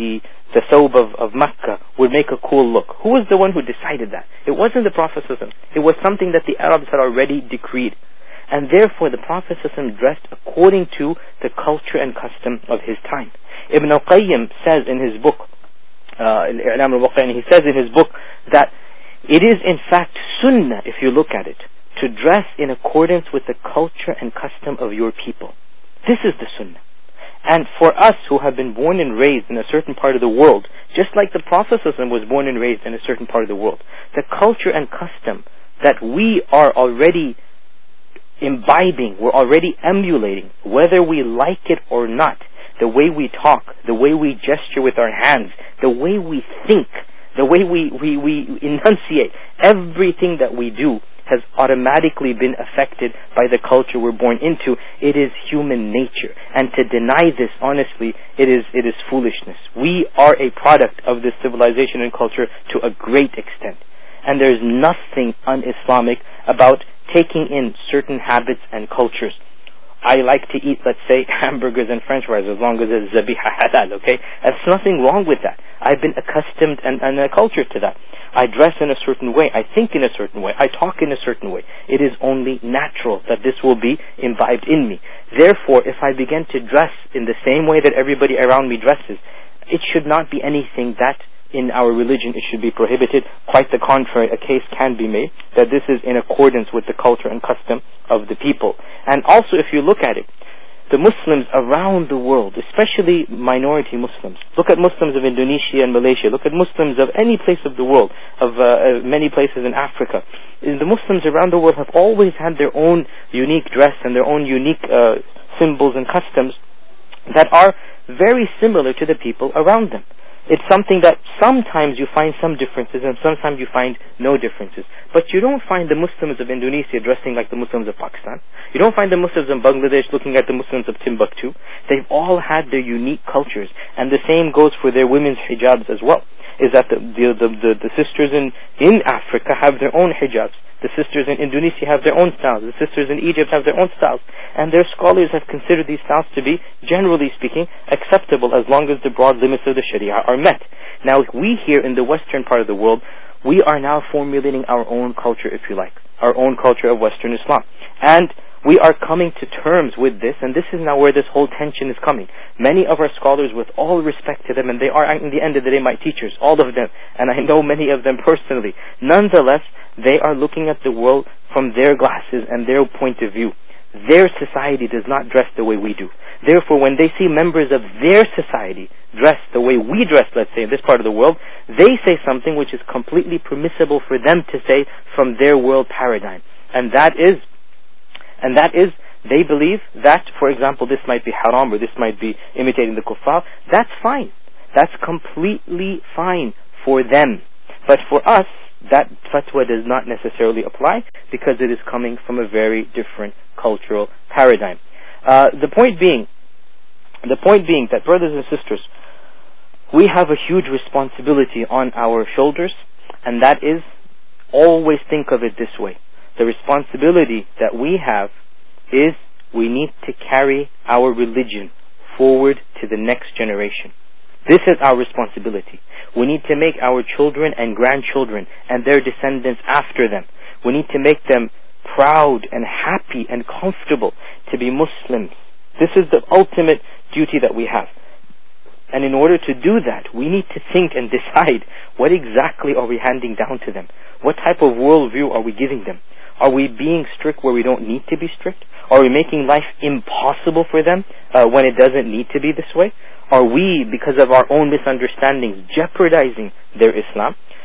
thawb of Mecca would make a cool look? Who was the one who decided that? It wasn't the Prophet ﷺ. It was something that the Arabs had already decreed. And therefore the Prophet ﷺ dressed according to the culture and custom of his time. Ibn al-Qayyim says in his book, Al-I'lam al-Waqi'in, he says in his book that it is in fact sunnah, if you look at it, to dress in accordance with the culture and custom of your people. This is the sunnah. And for us who have been born and raised in a certain part of the world, just like the Prophet ﷺ was born and raised in a certain part of the world, the culture and custom that we are already imbibing, we're already emulating, whether we like it or not, the way we talk, the way we gesture with our hands, the way we think, the way we enunciate, everything that we do has automatically been affected by the culture we're born into. It is human nature. And to deny this, honestly, it is foolishness. We are a product of this civilization and culture to a great extent. And there's nothing un-Islamic about taking in certain habits and cultures. I like to eat, let's say, hamburgers and french fries as long as it's zabiha halal, okay? There's nothing wrong with that. I've been accustomed and acculturated to that. I dress in a certain way. I think in a certain way. I talk in a certain way. It is only natural that this will be imbibed in me. Therefore, if I begin to dress in the same way that everybody around me dresses, it should not be anything that in our religion it should be prohibited. Quite the contrary, a case can be made that this is in accordance with the culture and custom of the people. And also, if you look at it, the Muslims around the world, especially minority Muslims, look at Muslims of Indonesia and Malaysia, look at Muslims of any place of the world, of many places in Africa. The Muslims around the world have always had their own unique dress and their own unique symbols and customs that are very similar to the people around them. It's something that sometimes you find some differences and sometimes you find no differences. But you don't find the Muslims of Indonesia dressing like the Muslims of Pakistan. You don't find the Muslims of Bangladesh looking at the Muslims of Timbuktu. They've all had their unique cultures. And the same goes for their women's hijabs as well. Is that the sisters in Africa have their own hijabs. The sisters in Indonesia have their own styles. The sisters in Egypt have their own styles. And their scholars have considered these styles to be, generally speaking, acceptable as long as the broad limits of the Sharia are met. Now, we here in the western part of the world, we are now formulating our own culture, if you like. Our own culture of Western Islam. And we are coming to terms with this, and this is now where this whole tension is coming. Many of our scholars, with all respect to them, and they are, in the end of the day, my teachers, all of them, and I know many of them personally, nonetheless, they are looking at the world from their glasses and their point of view. Their society does not dress the way we do. Therefore, when they see members of their society dress the way we dress, let's say, in this part of the world, they say something which is completely permissible for them to say from their world paradigm. And that is, they believe that, for example, this might be haram or this might be imitating the kuffar. That's fine. That's completely fine for them. But for us, that fatwa does not necessarily apply because it is coming from a very different cultural paradigm. The point being that, brothers and sisters, we have a huge responsibility on our shoulders, and that is, always think of it this way. The responsibility that we have is we need to carry our religion forward to the next generation. This is our responsibility. We need to make our children and grandchildren and their descendants after them. We need to make them proud and happy and comfortable to be Muslims. This is the ultimate duty that we have. And in order to do that, we need to think and decide what exactly are we handing down to them. What type of worldview are we giving them? Are we being strict where we don't need to be strict? Are we making life impossible for them when it doesn't need to be this way? Are we, because of our own misunderstandings, jeopardizing their Islam?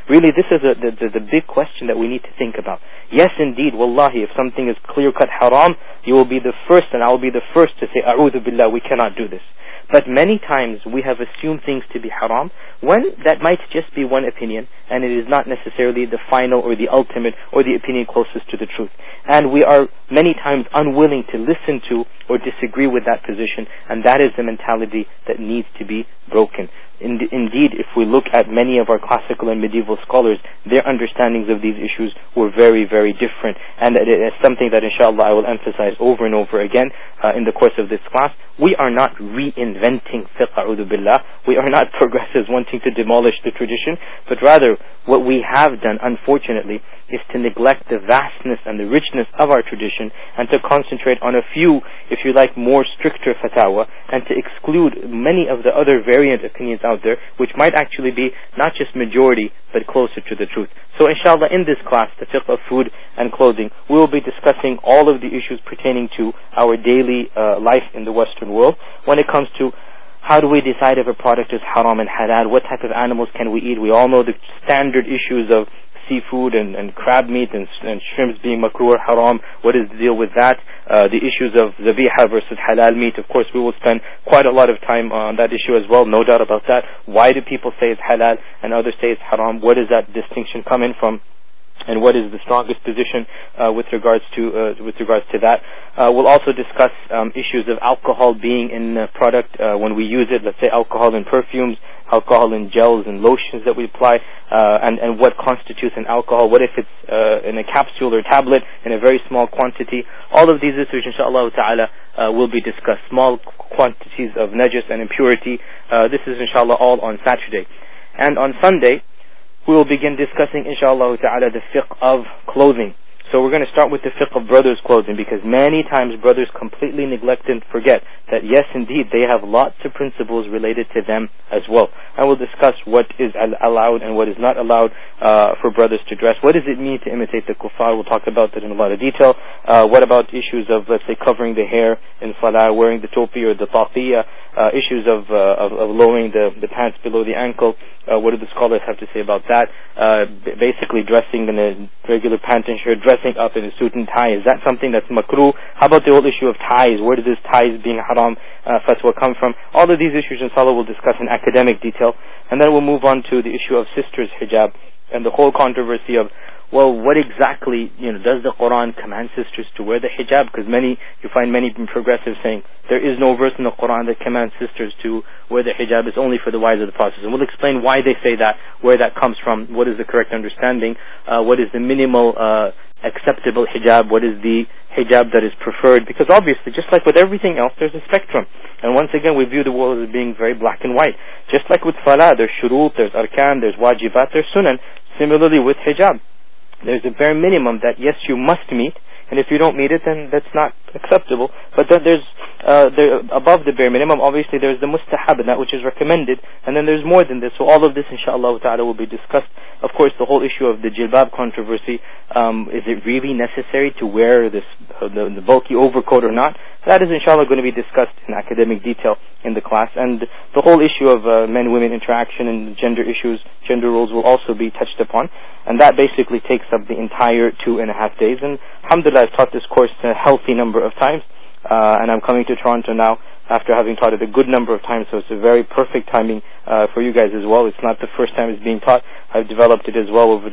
really this is the big question that we need to think about. Yes, indeed, wallahi, if something is clear-cut haram, you will be the first and I will be the first to say, A'udhu billah, we cannot do this. But many times we have assumed things to be haram when that might just be one opinion and it is not necessarily the final or the ultimate or the opinion closest to the truth. And we are many times unwilling to listen to or disagree with that position, and that is the mentality that needs to be broken. Indeed, if we look at many of our classical and medieval scholars, their understandings of these issues were very, very different. And it is something that inshallah I will emphasize over and over again in the course of this class. We are not reinventing fiqh, a'udhu billah. We are not progressives wanting to demolish the tradition, but rather what we have done, unfortunately, is to neglect the vastness and the richness of our tradition and to concentrate on a few, if you like, more stricter fatwa, and to exclude many of the other variant opinions out there, which might actually be not just majority, but closer to the truth. So inshallah, in this class, the fiqh of food and clothing, we will be discussing all of the issues pertaining to our daily life in the Western world. When it comes to how do we decide if a product is haram and halal, what type of animals can we eat? We all know the standard issues of seafood and crab meat and shrimps being makruh or haram. What is the deal with that? The issues of zabiha versus halal meat. Of course, we will spend quite a lot of time on that issue as well, no doubt about that. Why do people say it's halal and others say it's haram? Where does that distinction come in from? And what is the strongest position with regards to that? We'll also discuss issues of alcohol being in a product when we use it. Let's say alcohol in perfumes, alcohol in gels and lotions that we apply, and what constitutes an alcohol. What if it's in a capsule or tablet in a very small quantity? All of these issues, inshallah ta'ala, will be discussed. Small quantities of najis and impurity. This is inshallah all on Saturday. And on Sunday, we will begin discussing, inshallah ta'ala, the fiqh of clothing. So we're going to start with the fiqh of brothers' clothing, because many times brothers completely neglect and forget that yes, indeed, they have lots of principles related to them as well. And we'll discuss what is allowed and what is not allowed for brothers to dress. What does it mean to imitate the kuffar? We'll talk about that in a lot of detail. What about issues of, let's say, covering the hair in salah, wearing the topi or the taqiyya, issues of lowering the pants below the ankle? What do the scholars have to say about that? Basically dressing in a regular pant and shirt, dressing up in a suit and tie, is that something that's makruh? How about the whole issue of ties? Where does this ties being haram fatwa come from? All of these issues, inshallah, we'll discuss in academic detail. And then we'll move on to the issue of sisters' hijab and the whole controversy of, well, what exactly, does the Quran command sisters to wear the hijab? Because you find many progressives saying there is no verse in the Quran that commands sisters to wear the hijab. It's only for the wives of the Prophet. And we'll explain why they say that, where that comes from, what is the correct understanding, what is the minimal acceptable hijab, what is the hijab that is preferred, because obviously, just like with everything else, there's a spectrum. And once again, we view the world as being very black and white. Just like with salah, there's shurut, there's arkan, there's wajibat, there's sunan. Similarly with hijab, there's a bare minimum that yes, you must meet, and if you don't meet it, then that's not acceptable. But then there's above the bare minimum, obviously there's the mustahab, and that which is recommended, and then there's more than this. So all of this, inshallah ta'ala, will be discussed. Of course, the whole issue of the jilbab controversy, is it really necessary to wear this the bulky overcoat or not? That is, inshallah, going to be discussed in academic detail in the class. And the whole issue of men-women interaction and gender issues, gender roles, will also be touched upon. And that basically takes up the entire 2.5 days. And alhamdulillah, I've taught this course a healthy number of times. And I'm coming to Toronto now after having taught it a good number of times, so it's a very perfect timing for you guys as well. It's not the first time it's being taught. I've developed it as well over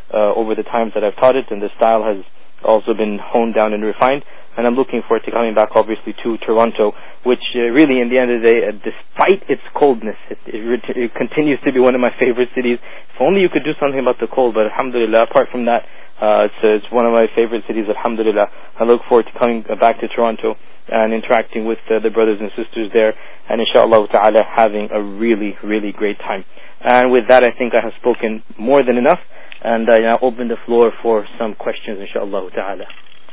the times that I've taught it, and the style has also been honed down and refined. And I'm looking forward to coming back, obviously, to Toronto, which really, in the end of the day, despite its coldness, it continues to be one of my favorite cities. If only you could do something about the cold, but alhamdulillah, apart from that, it's one of my favorite cities, alhamdulillah. I look forward to coming back to Toronto and interacting with the brothers and sisters there, and inshallah ta'ala having a really, really great time. And with that, I think I have spoken more than enough, and I now open the floor for some questions, inshallah ta'ala.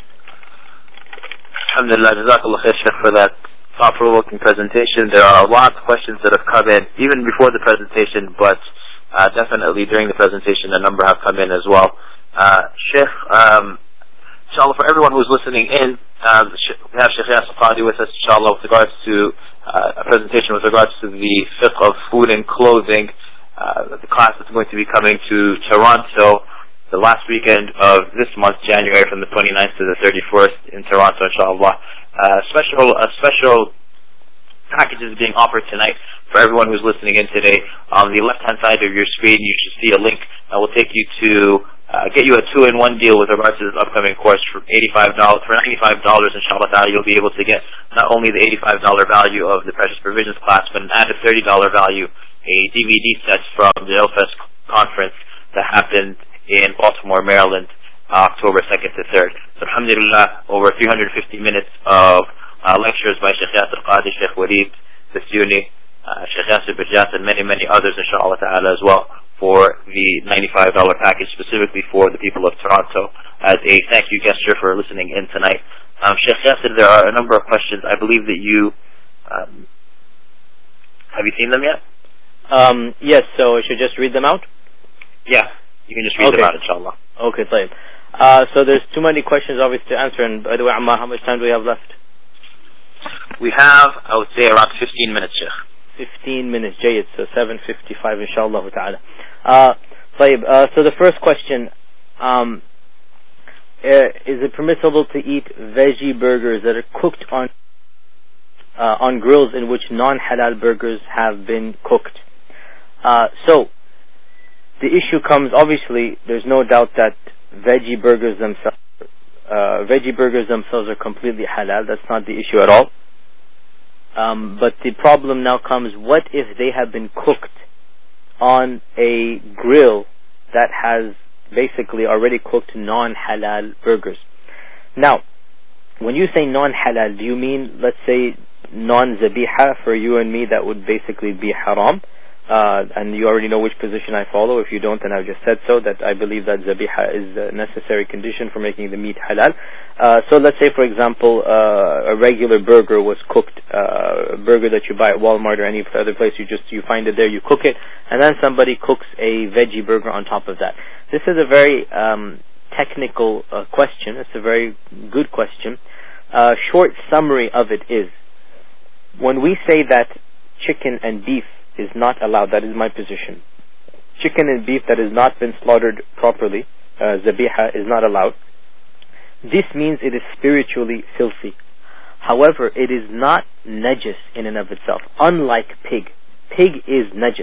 Alhamdulillah, Jazakallah khair, Sheikh, for that thought-provoking presentation. There are a lot of questions that have come in, even before the presentation, but definitely during the presentation, a number have come in as well. Sheikh, inshallah, for everyone who's listening in, we have Sheikh Yasir Qadi with us, inshallah, with regards to a presentation with regards to the fiqh of food and clothing. the class is going to be coming to Toronto the last weekend of this month, January, from the 29th to the 31st in Toronto, inshallah. A special package is being offered tonight for everyone who's listening in today. On the left-hand side of your screen, you should see a link that will take you to get you a 2-in-1 deal with regards to this upcoming course for $85. For $95, inshallah ta'ala, you'll be able to get not only the $85 value of the Precious Provisions class, but an added $30 value, a DVD set from the ILFES conference that happened in Baltimore, Maryland, October 2nd to 3rd. So alhamdulillah, over 350 minutes of lectures by Sheikh Yasir Qadi, Sheikh Wareed Basuni, Sheikh Yasir Bijat, and many, many others, inshallah ta'ala, as well, for the $95 package, specifically for the people of Toronto, as a thank you gesture for listening in tonight. Sheikh Yasir, there are a number of questions. I believe that you, have you seen them yet? Yes, so I should just read them out? Yeah, you can just read them out, inshallah. Okay, fine. So there's too many questions, obviously, to answer, and by the way, Ammar, how much time do we have left? We have, I would say, around 15 minutes, Sheikh. 15 minutes, Jayyid, so 7:55, inshallah ta'ala. So the first question, is it permissible to eat veggie burgers that are cooked on grills in which non-halal burgers have been cooked? So the issue comes, obviously, there's no doubt that veggie burgers themselves are completely halal. That's not the issue at all. But the problem now comes, what if they have been cooked on a grill that has basically already cooked non-halal burgers? Now, when you say non-halal, do you mean, let's say, non-zabiha? For you and me, that would basically be haram. And you already know which position I follow. If you don't, then I've just said so, that I believe that zabiha is a necessary condition for making the meat halal. So let's say, for example, a regular burger was cooked, a burger that you buy at Walmart or any other place, you find it there, you cook it, and then somebody cooks a veggie burger on top of that. This is a very technical question. It's a very good question. Short summary of it is, when we say that chicken and beef is not allowed, that is my position. Chicken and beef that has not been slaughtered properly, zabiha, is not allowed. This means it is spiritually filthy. However, it is not najis in and of itself, unlike pig. Pig is najis.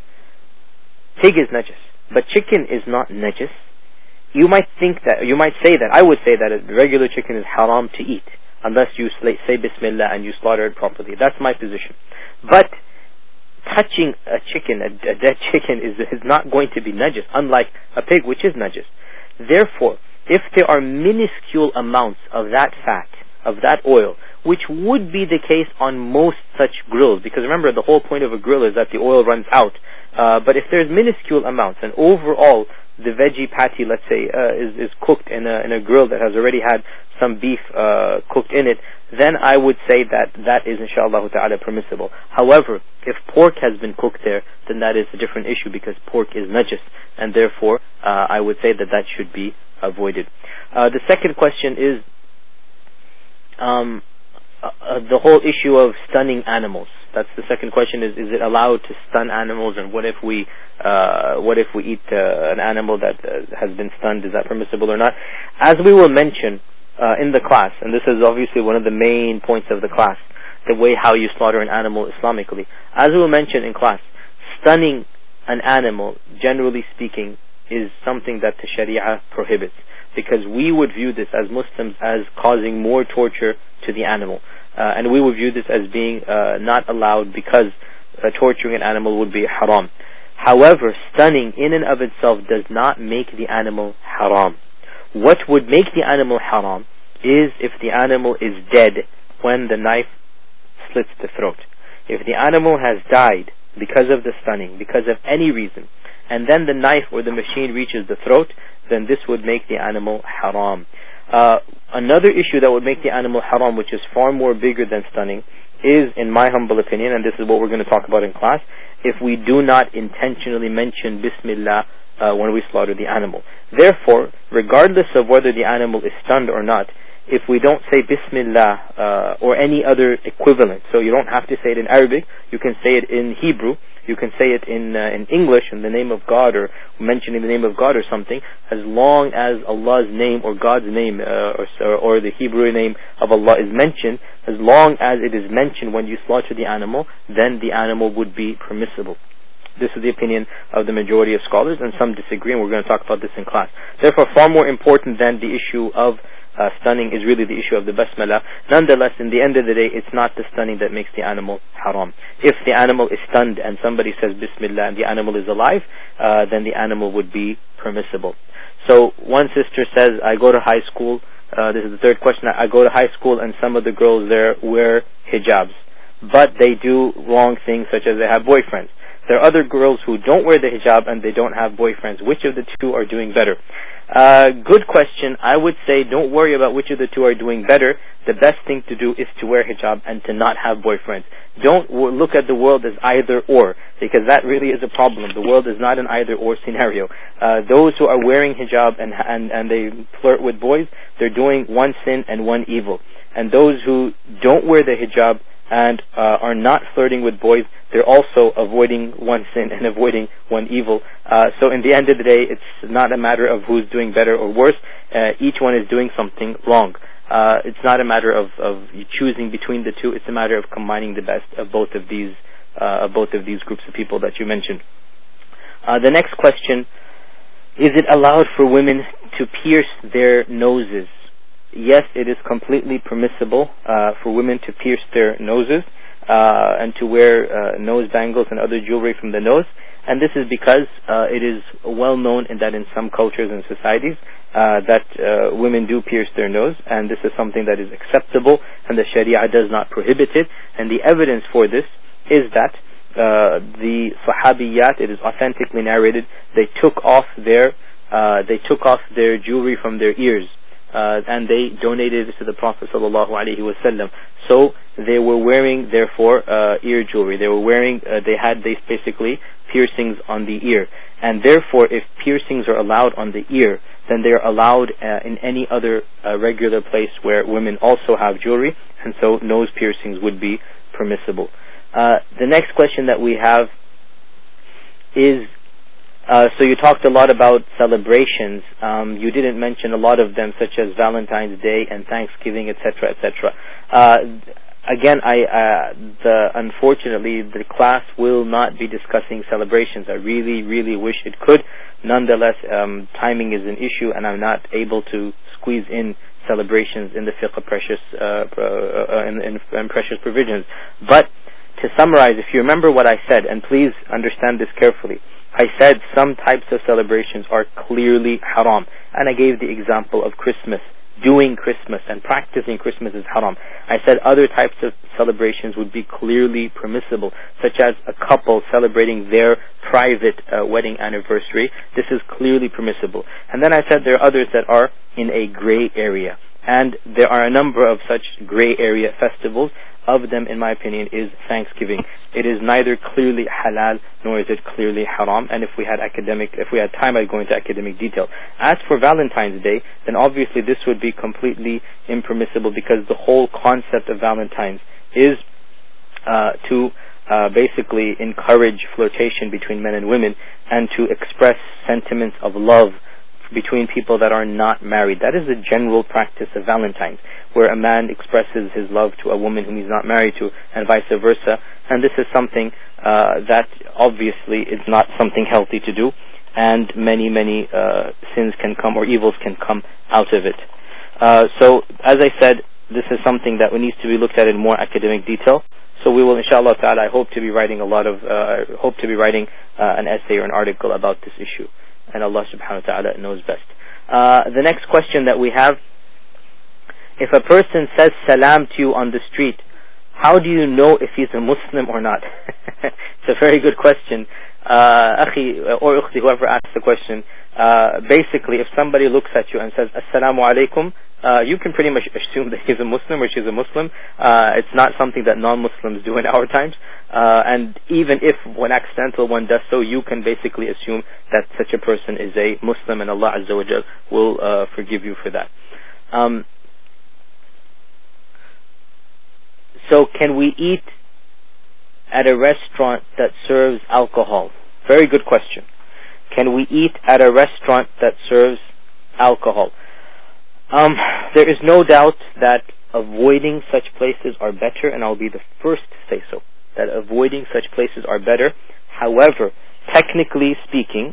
Pig is najis, but chicken is not najis. You might say that, I would say that regular chicken is haram to eat, unless you say Bismillah and you slaughter it properly. That's my position. But touching a chicken, a dead chicken, is not going to be najis, unlike a pig, which is najis. Therefore, if there are minuscule amounts of that fat, of that oil, which would be the case on most such grills, because remember, the whole point of a grill is that the oil runs out. But if there's minuscule amounts, and overall the veggie patty, let's say, is cooked in a grill that has already had some beef cooked in it, then I would say that is inshallah ta'ala permissible. However, if pork has been cooked there, then that is a different issue, because pork is najis, and therefore I would say that should be avoided. The second question is the whole issue of stunning animals. That's the second question, is it allowed to stun animals, and what if we eat an animal that has been stunned? Is that permissible or not? As we will mention in the class, and this is obviously one of the main points of the class, the way how you slaughter an animal Islamically. As we will mention in class, stunning an animal, generally speaking, is something that the Sharia prohibits, because we would view this as Muslims as causing more torture to the animal. And we would view this as being not allowed, because torturing an animal would be haram. However, stunning in and of itself does not make the animal haram. What would make the animal haram is if the animal is dead when the knife slits the throat. If the animal has died because of the stunning, because of any reason, and then the knife or the machine reaches the throat, then this would make the animal haram. Another issue that would make the animal haram, which is far more bigger than stunning, is, in my humble opinion, and this is what we're going to talk about in class, if we do not intentionally mention Bismillah when we slaughter the animal. Therefore, regardless of whether the animal is stunned or not, if we don't say Bismillah or any other equivalent, so you don't have to say it in Arabic, you can say it in Hebrew, you can say it in English in the name of God, or mentioning the name of God or something, as long as Allah's name or God's name or the Hebrew name of Allah is mentioned, as long as it is mentioned when you slaughter the animal, then the animal would be permissible. This is the opinion of the majority of scholars, and some disagree, and we're going to talk about this in class. Therefore, far more important than the issue of stunning is really the issue of the basmala. Nonetheless, in the end of the day, it's not the stunning that makes the animal haram. If the animal is stunned and somebody says Bismillah and the animal is alive, then the animal would be permissible. So one sister says, I go to high school, this is the third question, I go to high school and some of the girls there wear hijabs, but they do wrong things such as they have boyfriends. There are other girls who don't wear the hijab and they don't have boyfriends. Which of the two are doing better? Good question. I would say don't worry about which of the two are doing better. The best thing to do is to wear hijab and to not have boyfriends. Don't look at the world as either or, because that really is a problem. The world is not an either or scenario. Those who are wearing hijab and they flirt with boys, they're doing one sin and one evil. And those who don't wear the hijab and are not flirting with boys, they're also avoiding one sin and avoiding one evil. So in the end of the day, it's not a matter of who's doing better or worse. Each one is doing something wrong. It's not a matter of choosing between the two. It's a matter of combining the best of both of these groups of people that you mentioned. The next question, is it allowed for women to pierce their noses? Yes, it is completely permissible for women to pierce their noses and to wear nose bangles and other jewelry from the nose. And this is because it is well known that in some cultures and societies that women do pierce their nose, and this is something that is acceptable, and the Sharia does not prohibit it. And the evidence for this is that the Sahabiyat, it is authentically narrated, they took off their jewelry from their ears. And they donated it to the Prophet ﷺ. So they were wearing, therefore, ear jewelry. They had basically piercings on the ear. And therefore, if piercings are allowed on the ear, then they are allowed in any other regular place where women also have jewelry, and so nose piercings would be permissible. The next question that we have is, so you talked a lot about celebrations. You didn't mention a lot of them, such as Valentine's Day and Thanksgiving, etc., etc. Again, unfortunately, the class will not be discussing celebrations. I really, really wish it could. Nonetheless, timing is an issue, and I'm not able to squeeze in celebrations in the fiqh precious in precious provisions. But to summarize, if you remember what I said, and please understand this carefully, I said some types of celebrations are clearly haram, and I gave the example of Christmas. Doing Christmas and practicing Christmas is haram. I said other types of celebrations would be clearly permissible, such as a couple celebrating their private wedding anniversary. This is clearly permissible. And then I said there are others that are in a gray area. And there are a number of such gray area festivals. Of them, in my opinion, is Thanksgiving. It is neither clearly halal nor is it clearly haram. And if we had time, I'd go into academic detail. As for Valentine's Day, then obviously this would be completely impermissible, because the whole concept of Valentine's is to basically encourage flirtation between men and women, and to express sentiments of love between people that are not married. That is the general practice of Valentine's, where a man expresses his love to a woman whom he's not married to, and vice versa. And this is something that obviously is not something healthy to do, and many sins can come, or evils can come out of it. So, as I said, this is something that needs to be looked at in more academic detail. So we will, inshallah ta'ala, I hope to be writing an essay or an article about this issue. And Allah subhanahu wa ta'ala knows best. The next question that we have, if a person says salam to you on the street, how do you know if he's a Muslim or not? It's a very good question. Akhi or ukhti, whoever asked the question, basically if somebody looks at you and says assalamu alaikum, you can pretty much assume that he's a Muslim or she's a Muslim. It's not something that non-Muslims do in our times. And even if when accidental one does so, you can basically assume that such a person is a Muslim, and Allah Azza wa Jal will forgive you for that. So can we eat at a restaurant that serves alcohol? Very good question. Can we eat at a restaurant that serves alcohol? There is no doubt that avoiding such places are better, and I'll be the first to say so, that avoiding such places are better. However, technically speaking,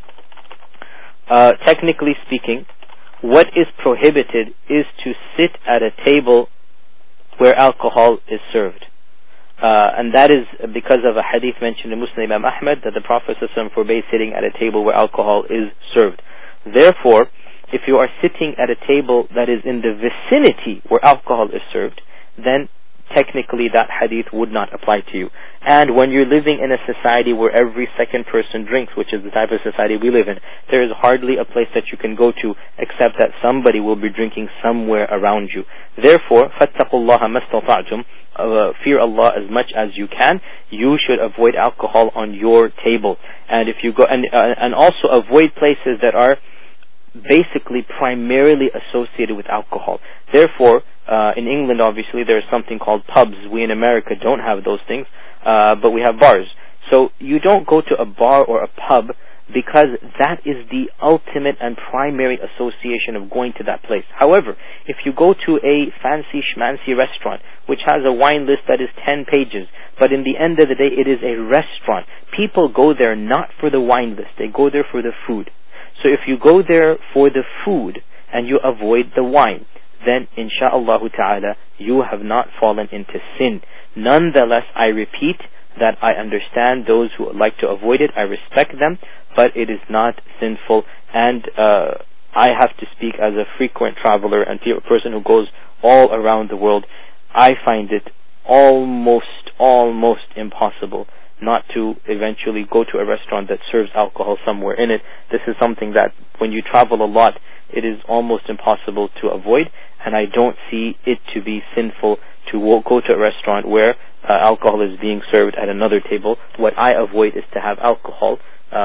what is prohibited is to sit at a table where alcohol is served. And that is because of a hadith mentioned in Muslim Imam Ahmad that the Prophet ﷺ forbade sitting at a table where alcohol is served. Therefore, if you are sitting at a table that is in the vicinity where alcohol is served, then technically that hadith would not apply to you. And when you're living in a society where every second person drinks, which is the type of society we live in, there is hardly a place that you can go to except that somebody will be drinking somewhere around you. Therefore, فَاتَّقُوا اللَّهَ مَا اسْتَطَعْتُمْ, fear Allah as much as you can. You should avoid alcohol on your table. And if you go and also avoid places that are basically primarily associated with alcohol. Therefore, in England, obviously, there is something called pubs. We in America don't have those things, but we have bars. So you don't go to a bar or a pub because that is the ultimate and primary association of going to that place. However, if you go to a fancy schmancy restaurant, which has a wine list that is 10 pages, but in the end of the day, it is a restaurant. People go there not for the wine list. They go there for the food. So if you go there for the food and you avoid the wine, then insha'Allah ta'ala you have not fallen into sin. Nonetheless, I repeat that I understand those who like to avoid it. I respect them, but it is not sinful. And I have to speak as a frequent traveler and a person who goes all around the world. I find it almost impossible not to eventually go to a restaurant that serves alcohol somewhere in it. This is something that when you travel a lot, it is almost impossible to avoid, and I don't see it to be sinful to go to a restaurant where alcohol is being served at another table. What I avoid is to have alcohol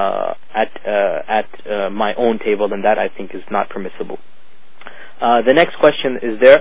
at my own table, and that I think is not permissible. The next question is there.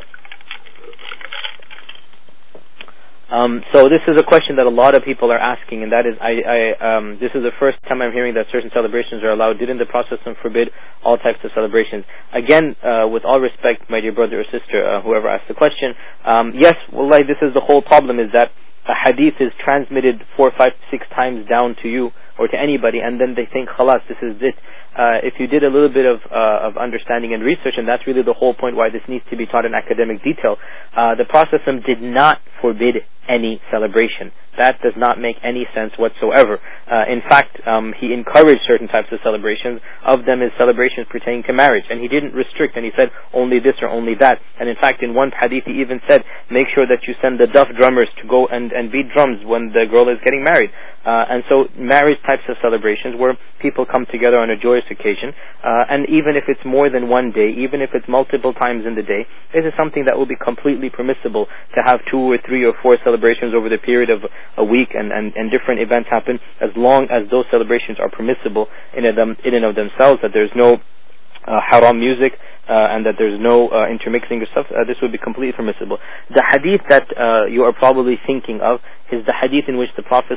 So this is a question that a lot of people are asking, and that is, this is the first time I'm hearing that certain celebrations are allowed. Didn't the Prophet forbid all types of celebrations? Again, with all respect, my dear brother or sister, whoever asked the question, yes, wallahi, this is the whole problem, is that a hadith is transmitted 4, 5, 6 times down to you or to anybody, and then they think, khalas, this is it. If you did a little bit of understanding and research, and that's really the whole point why this needs to be taught in academic detail, the Prophet did not forbid any celebration. That does not make any sense whatsoever. In fact, he encouraged certain types of celebrations. Of them is celebrations pertaining to marriage, and he didn't restrict, and he said only this or only that. And in fact, in one hadith he even said, make sure that you send the duff drummers to go and beat drums when the girl is getting married. And so marriage types of celebrations where people come together on a joyous occasion, and even if it's more than one day, even if it's multiple times in the day, this is something that will be completely permissible to have 2 or 3 or 4 celebrations over the period of a week, and different events happen, as long as those celebrations are permissible in and of themselves, that there's no haram music, and that there's no intermixing of stuff. This would be completely permissible. The hadith that you are probably thinking of is the hadith in which the Prophet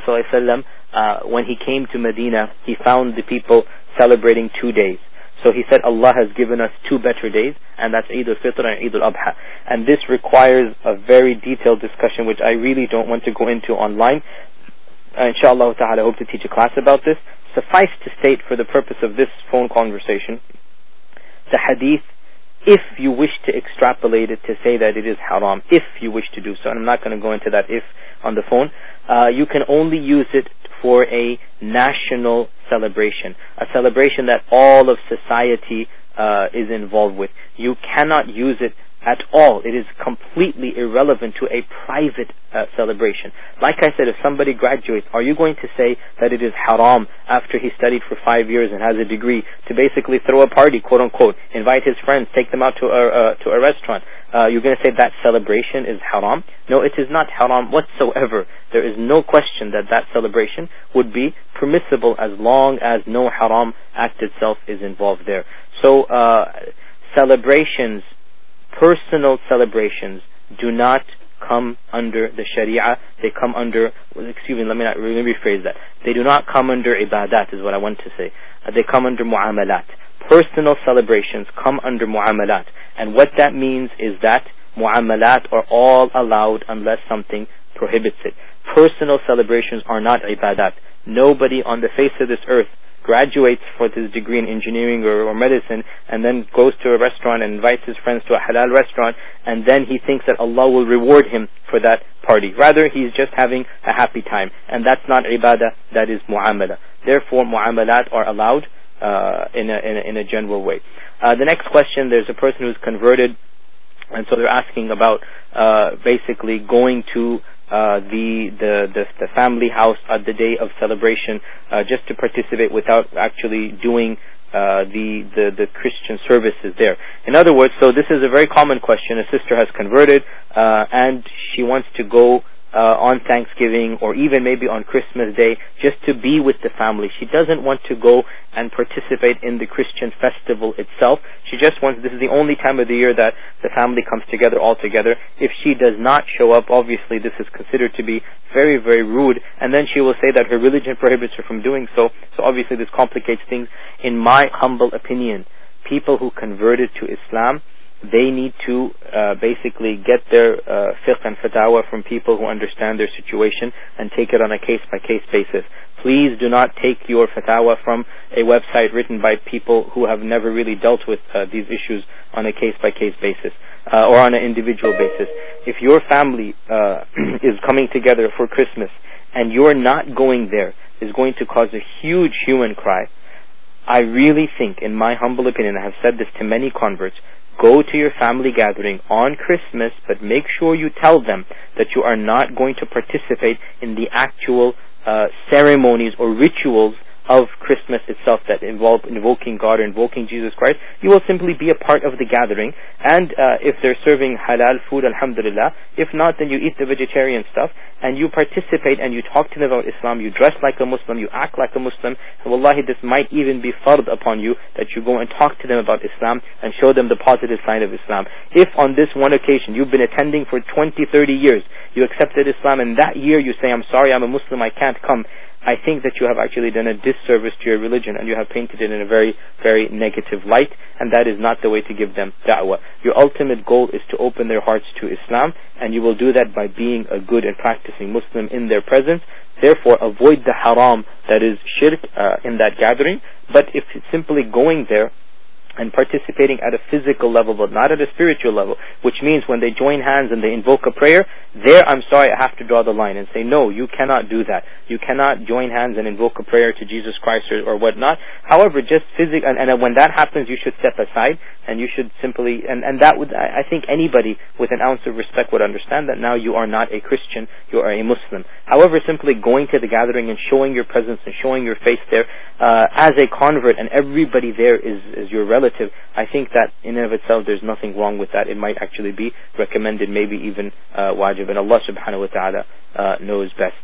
ﷺ, when he came to Medina, he found the people celebrating 2 days. So he said, Allah has given us 2 better days, and that's Eid al-Fitr and Eid al-Adha. And this requires a very detailed discussion, which I really don't want to go into online. Inshallah ta'ala, I hope to teach a class about this. Suffice to state, for the purpose of this phone conversation, the hadith, if you wish to extrapolate it to say that it is haram, if you wish to do so, and I'm not going to go into that if on the phone, you can only use it for a national celebration, a celebration that all of society is involved with. You cannot use it at all. It is completely irrelevant to a private celebration. Like I said, if somebody graduates, are you going to say that it is haram after he studied for 5 years and has a degree to basically throw a party, quote unquote, invite his friends, take them out to a restaurant? You're going to say that celebration is haram? No, it is not haram whatsoever. There is no question that that celebration would be permissible as long as no haram act itself is involved there. So celebrations, personal celebrations, do not come under the Sharia. They come under, excuse me, let me rephrase that. They do not come under ibadat, is what I want to say. They come under mu'amalat. Personal celebrations come under mu'amalat. And what that means is that mu'amalat are all allowed unless something prohibits it. Personal celebrations are not ibadat. Nobody on the face of this earth graduates for his degree in engineering or medicine and then goes to a restaurant and invites his friends to a halal restaurant, and then he thinks that Allah will reward him for that party. Rather, he's just having a happy time, and that's not ibadah, that is mu'amala. Therefore, mu'amalat are allowed in a general way. The next question, there's a person who's converted, and so they're asking about basically going to the family house at the day of celebration just to participate without actually doing the Christian services there. In other words, so this is a very common question. A sister has converted and she wants to go on Thanksgiving or even maybe on Christmas Day just to be with the family. She doesn't want to go and participate in the Christian festival itself. She just wants, this is the only time of the year that the family comes together all together. If she does not show up, obviously this is considered to be very, very rude, and then she will say that her religion prohibits her from doing so. So obviously this complicates things. In my humble opinion, people who converted to Islam, they need to basically get their fiqh and fatawa from people who understand their situation and take it on a case-by-case basis. Please do not take your fatawa from a website written by people who have never really dealt with these issues on a case-by-case basis or on an individual basis. If your family is coming together for Christmas and you're not going there, is going to cause a huge hue and cry. I really think, in my humble opinion, I have said this to many converts, go to your family gathering on Christmas, but make sure you tell them that you are not going to participate in the actual ceremonies or rituals of Christmas itself that involve invoking God or invoking Jesus Christ. You will simply be a part of the gathering, and if they're serving halal food, alhamdulillah. If not, then you eat the vegetarian stuff and you participate and you talk to them about Islam. You dress like a Muslim, you act like a Muslim, and wallahi, this might even be fard upon you that you go and talk to them about Islam and show them the positive side of Islam. If on this one occasion you've been attending for 20, 30 years, you accepted Islam, and that year you say, I'm sorry, I'm a Muslim, I can't come, I think that you have actually done a disservice to your religion, and you have painted it in a very, very negative light, and that is not the way to give them da'wah. Your ultimate goal is to open their hearts to Islam, and you will do that by being a good and practicing Muslim in their presence. Therefore, avoid the haram that is shirk in that gathering. But if it's simply going there and participating at a physical level but not at a spiritual level, which means when they join hands and they invoke a prayer, there I'm sorry, I have to draw the line and say, no, you cannot do that. You cannot join hands and invoke a prayer to Jesus Christ or whatnot. However, just and when that happens, you should step aside and you should simply, and that would, I think anybody with an ounce of respect would understand that now you are not a Christian, you are a Muslim. However, simply going to the gathering and showing your presence and showing your face there as a convert, and everybody there is your relative, I think that in and of itself there's nothing wrong with that. It might actually be recommended, maybe even wajib, and Allah subhanahu wa ta'ala knows best.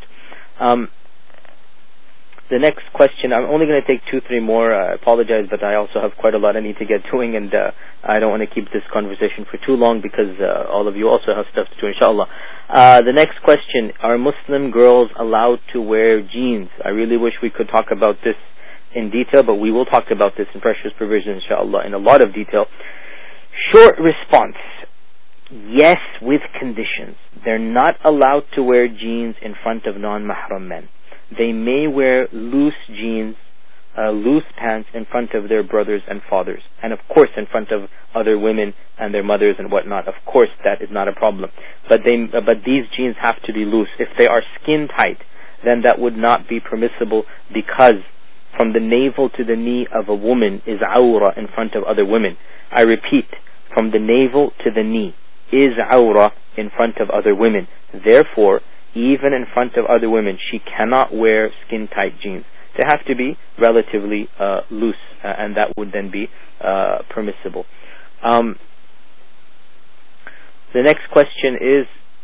The next question, I'm only going to take 2-3 more. I apologize, but I also have quite a lot I need to get doing, and I don't want to keep this conversation for too long because all of you also have stuff to do, inshallah. The next question, are Muslim girls allowed to wear jeans? I really wish we could talk about this in detail, but we will talk about this in Precious Provisions, inshallah, in a lot of detail. Short response, yes, with conditions. They're not allowed to wear jeans in front of non-mahram men. They may wear loose jeans, loose pants in front of their brothers and fathers, and of course in front of other women and their mothers and whatnot. Of course, that is not a problem. But these jeans have to be loose. If they are skin tight, then that would not be permissible, because from the navel to the knee of a woman is awra in front of other women. I repeat, from the navel to the knee is awra in front of other women. Therefore, even in front of other women, she cannot wear skin-tight jeans. They have to be relatively loose, and that would then be permissible. The next question is,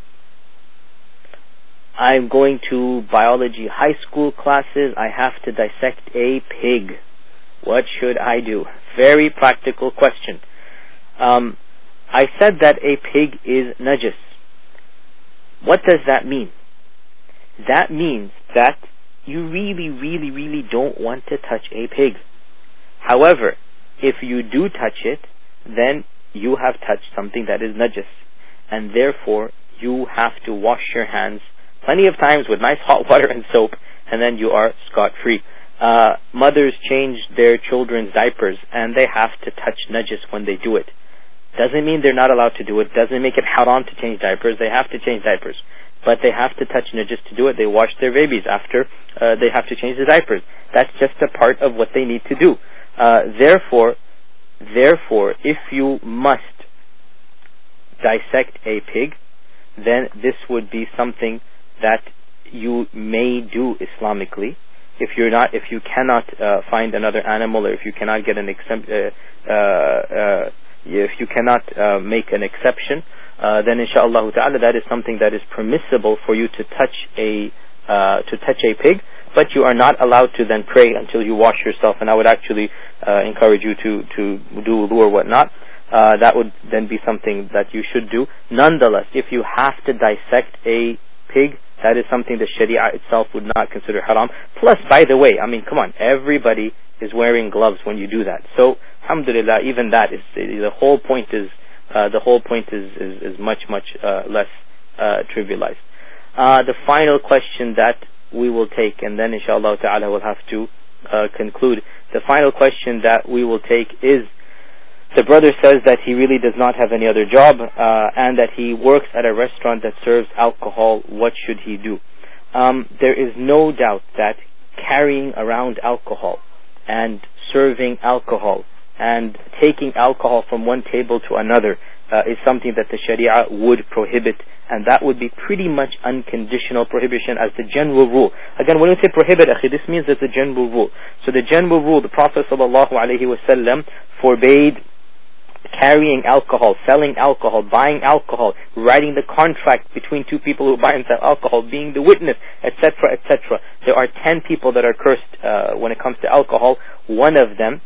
I'm going to biology high school classes. I have to dissect a pig. What should I do? Very practical question. I said that a pig is najis. What does that mean? That means that you really, really, really don't want to touch a pig. However, if you do touch it, then you have touched something that is najis, and therefore you have to wash your hands plenty of times with nice hot water and soap, and then you are scot-free. Mothers change their children's diapers, and they have to touch najis when they do it. Doesn't mean they're not allowed to do it. Doesn't make it haram to change diapers. They have to change diapers, but they have to touch najis to do it. They wash their babies after they have to change the diapers. That's just a part of what they need to do. Therefore, if you must dissect a pig, then this would be something that you may do Islamically. If you cannot find another animal, or if you cannot get an if you cannot make an exception, then inshaAllah ta'ala that is something that is permissible for you to touch a pig, but you are not allowed to then pray until you wash yourself. And I would actually encourage you to do wudu or whatnot. That would then be something that you should do. Nonetheless, if you have to dissect a pig, that is something the Sharia itself would not consider haram. Plus, by the way, I mean, come on, everybody is wearing gloves when you do that. So, alhamdulillah, even that is the whole point is much less trivialized. The final question that we will take, and then inshallah ta'ala we'll have to conclude. The final question that we will take is, the brother says that he really does not have any other job, and that he works at a restaurant that serves alcohol. What should he do? There is no doubt that carrying around alcohol and serving alcohol and taking alcohol from one table to another is something that the Sharia would prohibit, and that would be pretty much unconditional prohibition as the general rule. Again, when we say prohibit, this means there's a general rule. So the general rule, the Prophet ﷺ forbade carrying alcohol, selling alcohol, buying alcohol, writing the contract between two people who buy and sell alcohol, being the witness, etc., etc. There are 10 people that are cursed when it comes to alcohol. One of them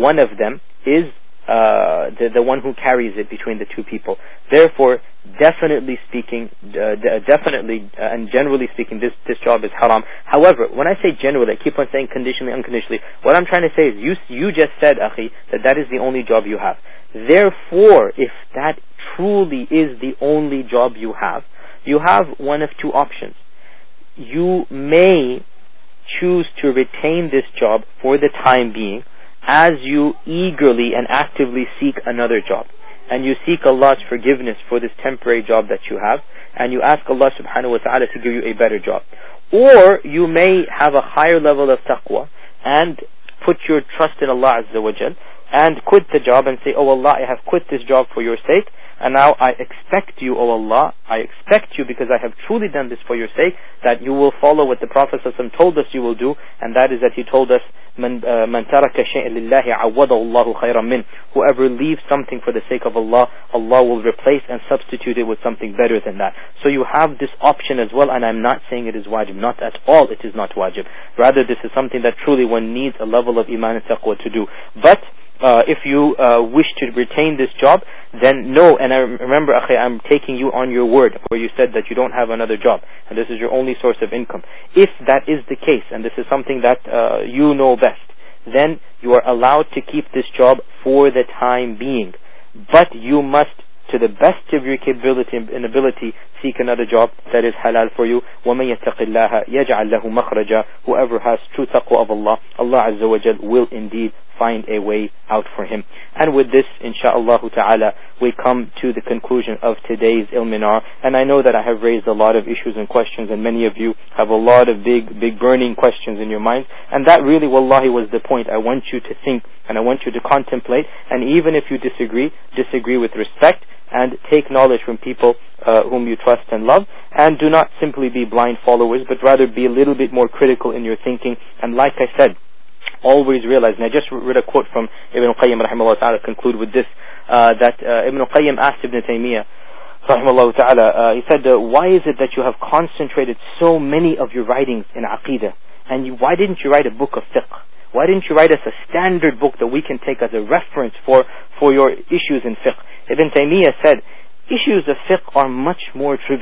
is the one who carries it between the two people. Therefore, definitely speaking, and generally speaking, this job is haram. However, when I say generally, I keep on saying conditionally, unconditionally. What I'm trying to say is, you just said, Akhi, that is the only job you have. Therefore, if that truly is the only job you have one of two options. You may choose to retain this job for the time being, as you eagerly and actively seek another job, and you seek Allah's forgiveness for this temporary job that you have, and you ask Allah subhanahu wa ta'ala to give you a better job. Or you may have a higher level of taqwa and put your trust in Allah Azza wa Jal and quit the job and say, oh Allah, I have quit this job for your sake, and now I expect you, oh Allah, I expect you, because I have truly done this for your sake, that you will follow what the Prophet ﷺ told us you will do, and that is that he told us, من ترك شيئا لله عوضه الله خيرا منه. Whoever leaves something for the sake of Allah, Allah will replace and substitute it with something better than that. So you have this option as well, and I'm not saying it is wajib. Not at all, it is not wajib. Rather, this is something that truly one needs a level of iman and taqwa to do. But if you wish to retain this job, then no. And I remember, Akhi, I'm taking you on your word, where you said that you don't have another job, and this is your only source of income. If that is the case, and this is something that you know best, then you are allowed to keep this job for the time being. But you must, to the best of your capability and ability, seek another job that is halal for you. وَمَن يَتَّقِ اللَّهَ يَجْعَلْ لَهُ مَخْرَجًا. Whoever has true taqwa of Allah, Allah Azza wa Jal will indeed find a way out for him. And with this, insha'Allah ta'ala, we come to the conclusion of today's Ilminar. And I know that I have raised a lot of issues and questions, and many of you have a lot of big burning questions in your minds. And that really, wallahi, was the point. I want you to think, and I want you to contemplate, and even if you disagree with respect, and take knowledge from people whom you trust and love, and do not simply be blind followers, but rather be a little bit more critical in your thinking. And like I said, always realize, and I just read a quote from Ibn Qayyim rahimahullah ta'ala, conclude with this, that Ibn Qayyim asked Ibn Taymiyyah rahimahullah ta'ala, he said, why is it that you have concentrated so many of your writings in Aqidah, and why didn't you write a book of fiqh? Why didn't you write us a standard book that we can take as a reference for your issues in fiqh? Ibn Taymiyyah said, issues of fiqh are much more trivial.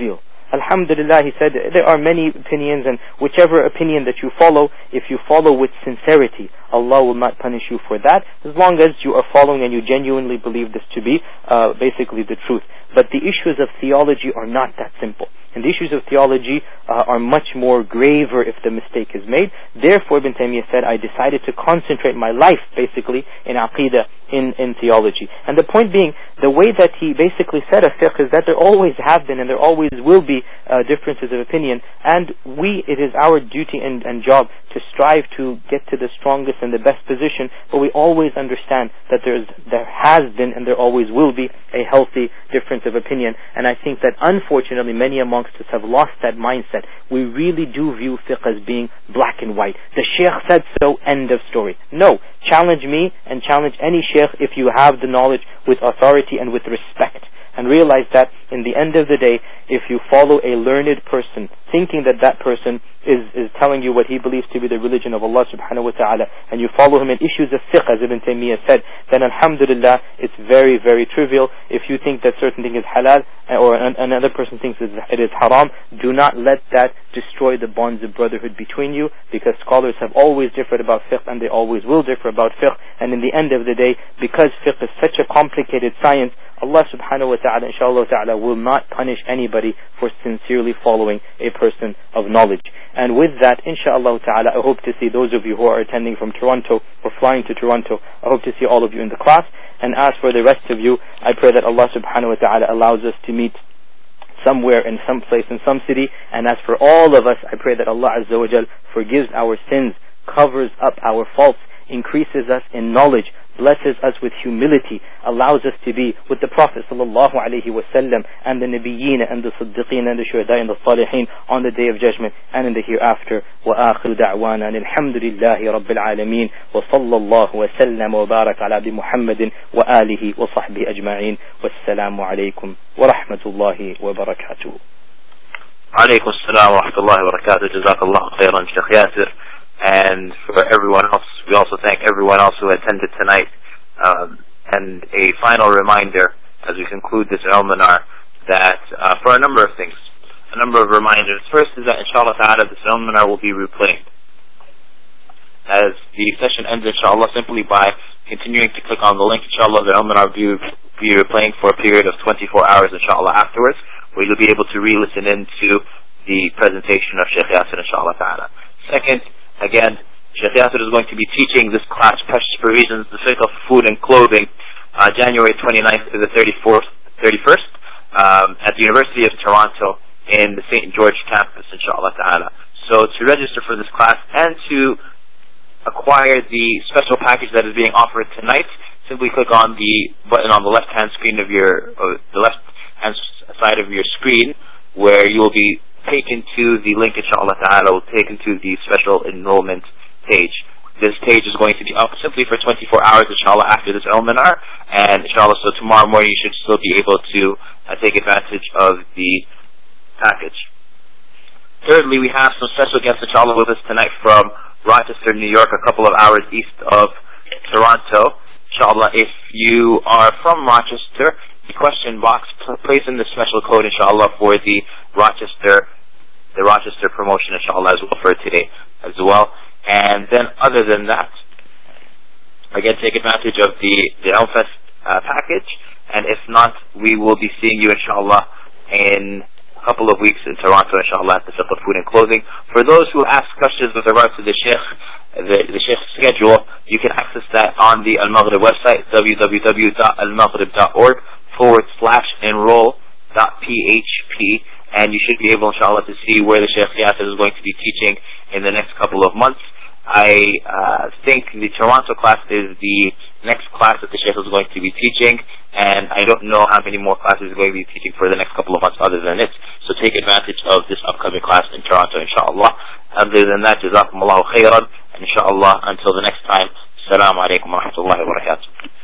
alhamdulillah, he said, there are many opinions, and whichever opinion that you follow, if you follow with sincerity, Allah will not punish you for that, as long as you are following and you genuinely believe this to be basically the truth. But the issues of theology are not that simple. And the issues of theology are much more graver if the mistake is made. Therefore, Ibn Taymiyyah said, I decided to concentrate my life, basically, in aqidah, in theology. And the point being, the way that he basically said of fiqh is that there always have been and there always will be differences of opinion. And it is our duty and job to strive to get to the strongest and the best position, but we always understand that there has been and there always will be a healthy difference of opinion. And I think that unfortunately many amongst us have lost that mindset. We really do view fiqh as being black and white. The sheikh said so, end of story. No, challenge me and challenge any sheikh if you have the knowledge with authority and with respect. And realize that in the end of the day, if you follow a learned person, thinking that that person is telling you what he believes to be the religion of Allah subhanahu wa ta'ala, and you follow him in issues of fiqh, as Ibn Taymiyyah said, then alhamdulillah, it's very, very trivial. If you think that certain thing is halal, or another person thinks it is haram, do not let that destroy the bonds of brotherhood between you, because scholars have always differed about fiqh, and they always will differ about fiqh, and in the end of the day, because fiqh is such a complicated science, Allah subhanahu wa ta'ala, inshallah ta'ala, will not punish anybody for sincerely following a person of knowledge. And with that, inshallah ta'ala, I hope to see those of you who are attending from Toronto or flying to Toronto, I hope to see all of you in the class. And as for the rest of you, I pray that Allah subhanahu wa ta'ala allows us to meet somewhere in some place in some city. And as for all of us, I pray that Allah Azza wa Jal forgives our sins, covers up our faults, increases us in knowledge, blesses us with humility, allows us to be with the Prophet sallallahu alaihi wasallam and the Nabiyyin and the Siddiqeen and the Shuhada and the Salihin on the Day of Judgment and in the hereafter. وآخر دعوانا الحمد لله رب العالمين وصلى الله وسلم وبارك على عبد محمد وآله وصحبه أجمعين والسلام عليكم ورحمة الله وبركاته. عليكم السلام ورحمة الله وبركاته. جزاك الله خيرا Sheikh Yasir. And for everyone else, we also thank everyone else who attended tonight. And a final reminder as we conclude this seminar that for a number of things, a number of reminders. First is that inshallah ta'ala the seminar will be replayed. As the session ends inshallah, simply by continuing to click on the link, inshallah the seminar will be replaying for a period of 24 hours inshallah afterwards, where you'll be able to re-listen into the presentation of Sheikh Yasir inshallah ta'ala. Second, again, Sheikh Yasir is going to be teaching this class, Precious Provisions, the Fiqh of Food and Clothing, January 29th to the 31st, at the University of Toronto in the St. George campus, inshallah ta'ala. So to register for this class and to acquire the special package that is being offered tonight, simply click on the button on the left-hand screen of the left-hand side of your screen, where you will be taken to the link, inshallah ta'ala, will taken to the special enrollment page. This page is going to be up simply for 24 hours, inshallah, after this seminar, and inshallah, so tomorrow morning you should still be able to take advantage of the package. Thirdly, we have some special guests, inshallah, with us tonight from Rochester, New York, a couple of hours east of Toronto. Inshallah, if you are from Rochester, the question box, place in the special code, inshallah, for the Rochester promotion, inshallah, as well, for today as well. And then other than that, again, take advantage of the Elmfest package, and if not, we will be seeing you, inshallah, in a couple of weeks in Toronto, inshallah, at the Fiqh of Food and Clothing. For those who ask questions with regards to the Sheikh, the Sheikh's schedule, you can access that on the Al-Maghrib website, www.almaghrib.org/enroll.php, and you should be able, inshallah, to see where the Sheikh Yasir is going to be teaching in the next couple of months. I think the Toronto class is the next class that the Sheikh is going to be teaching, and I don't know how many more classes he's going to be teaching for the next couple of months other than it. So take advantage of this upcoming class in Toronto, inshallah. Other than that, jazakumullahu khairan, and inshallah, until the next time, assalamu alaikum wa rahmatullahi wa barakatuh.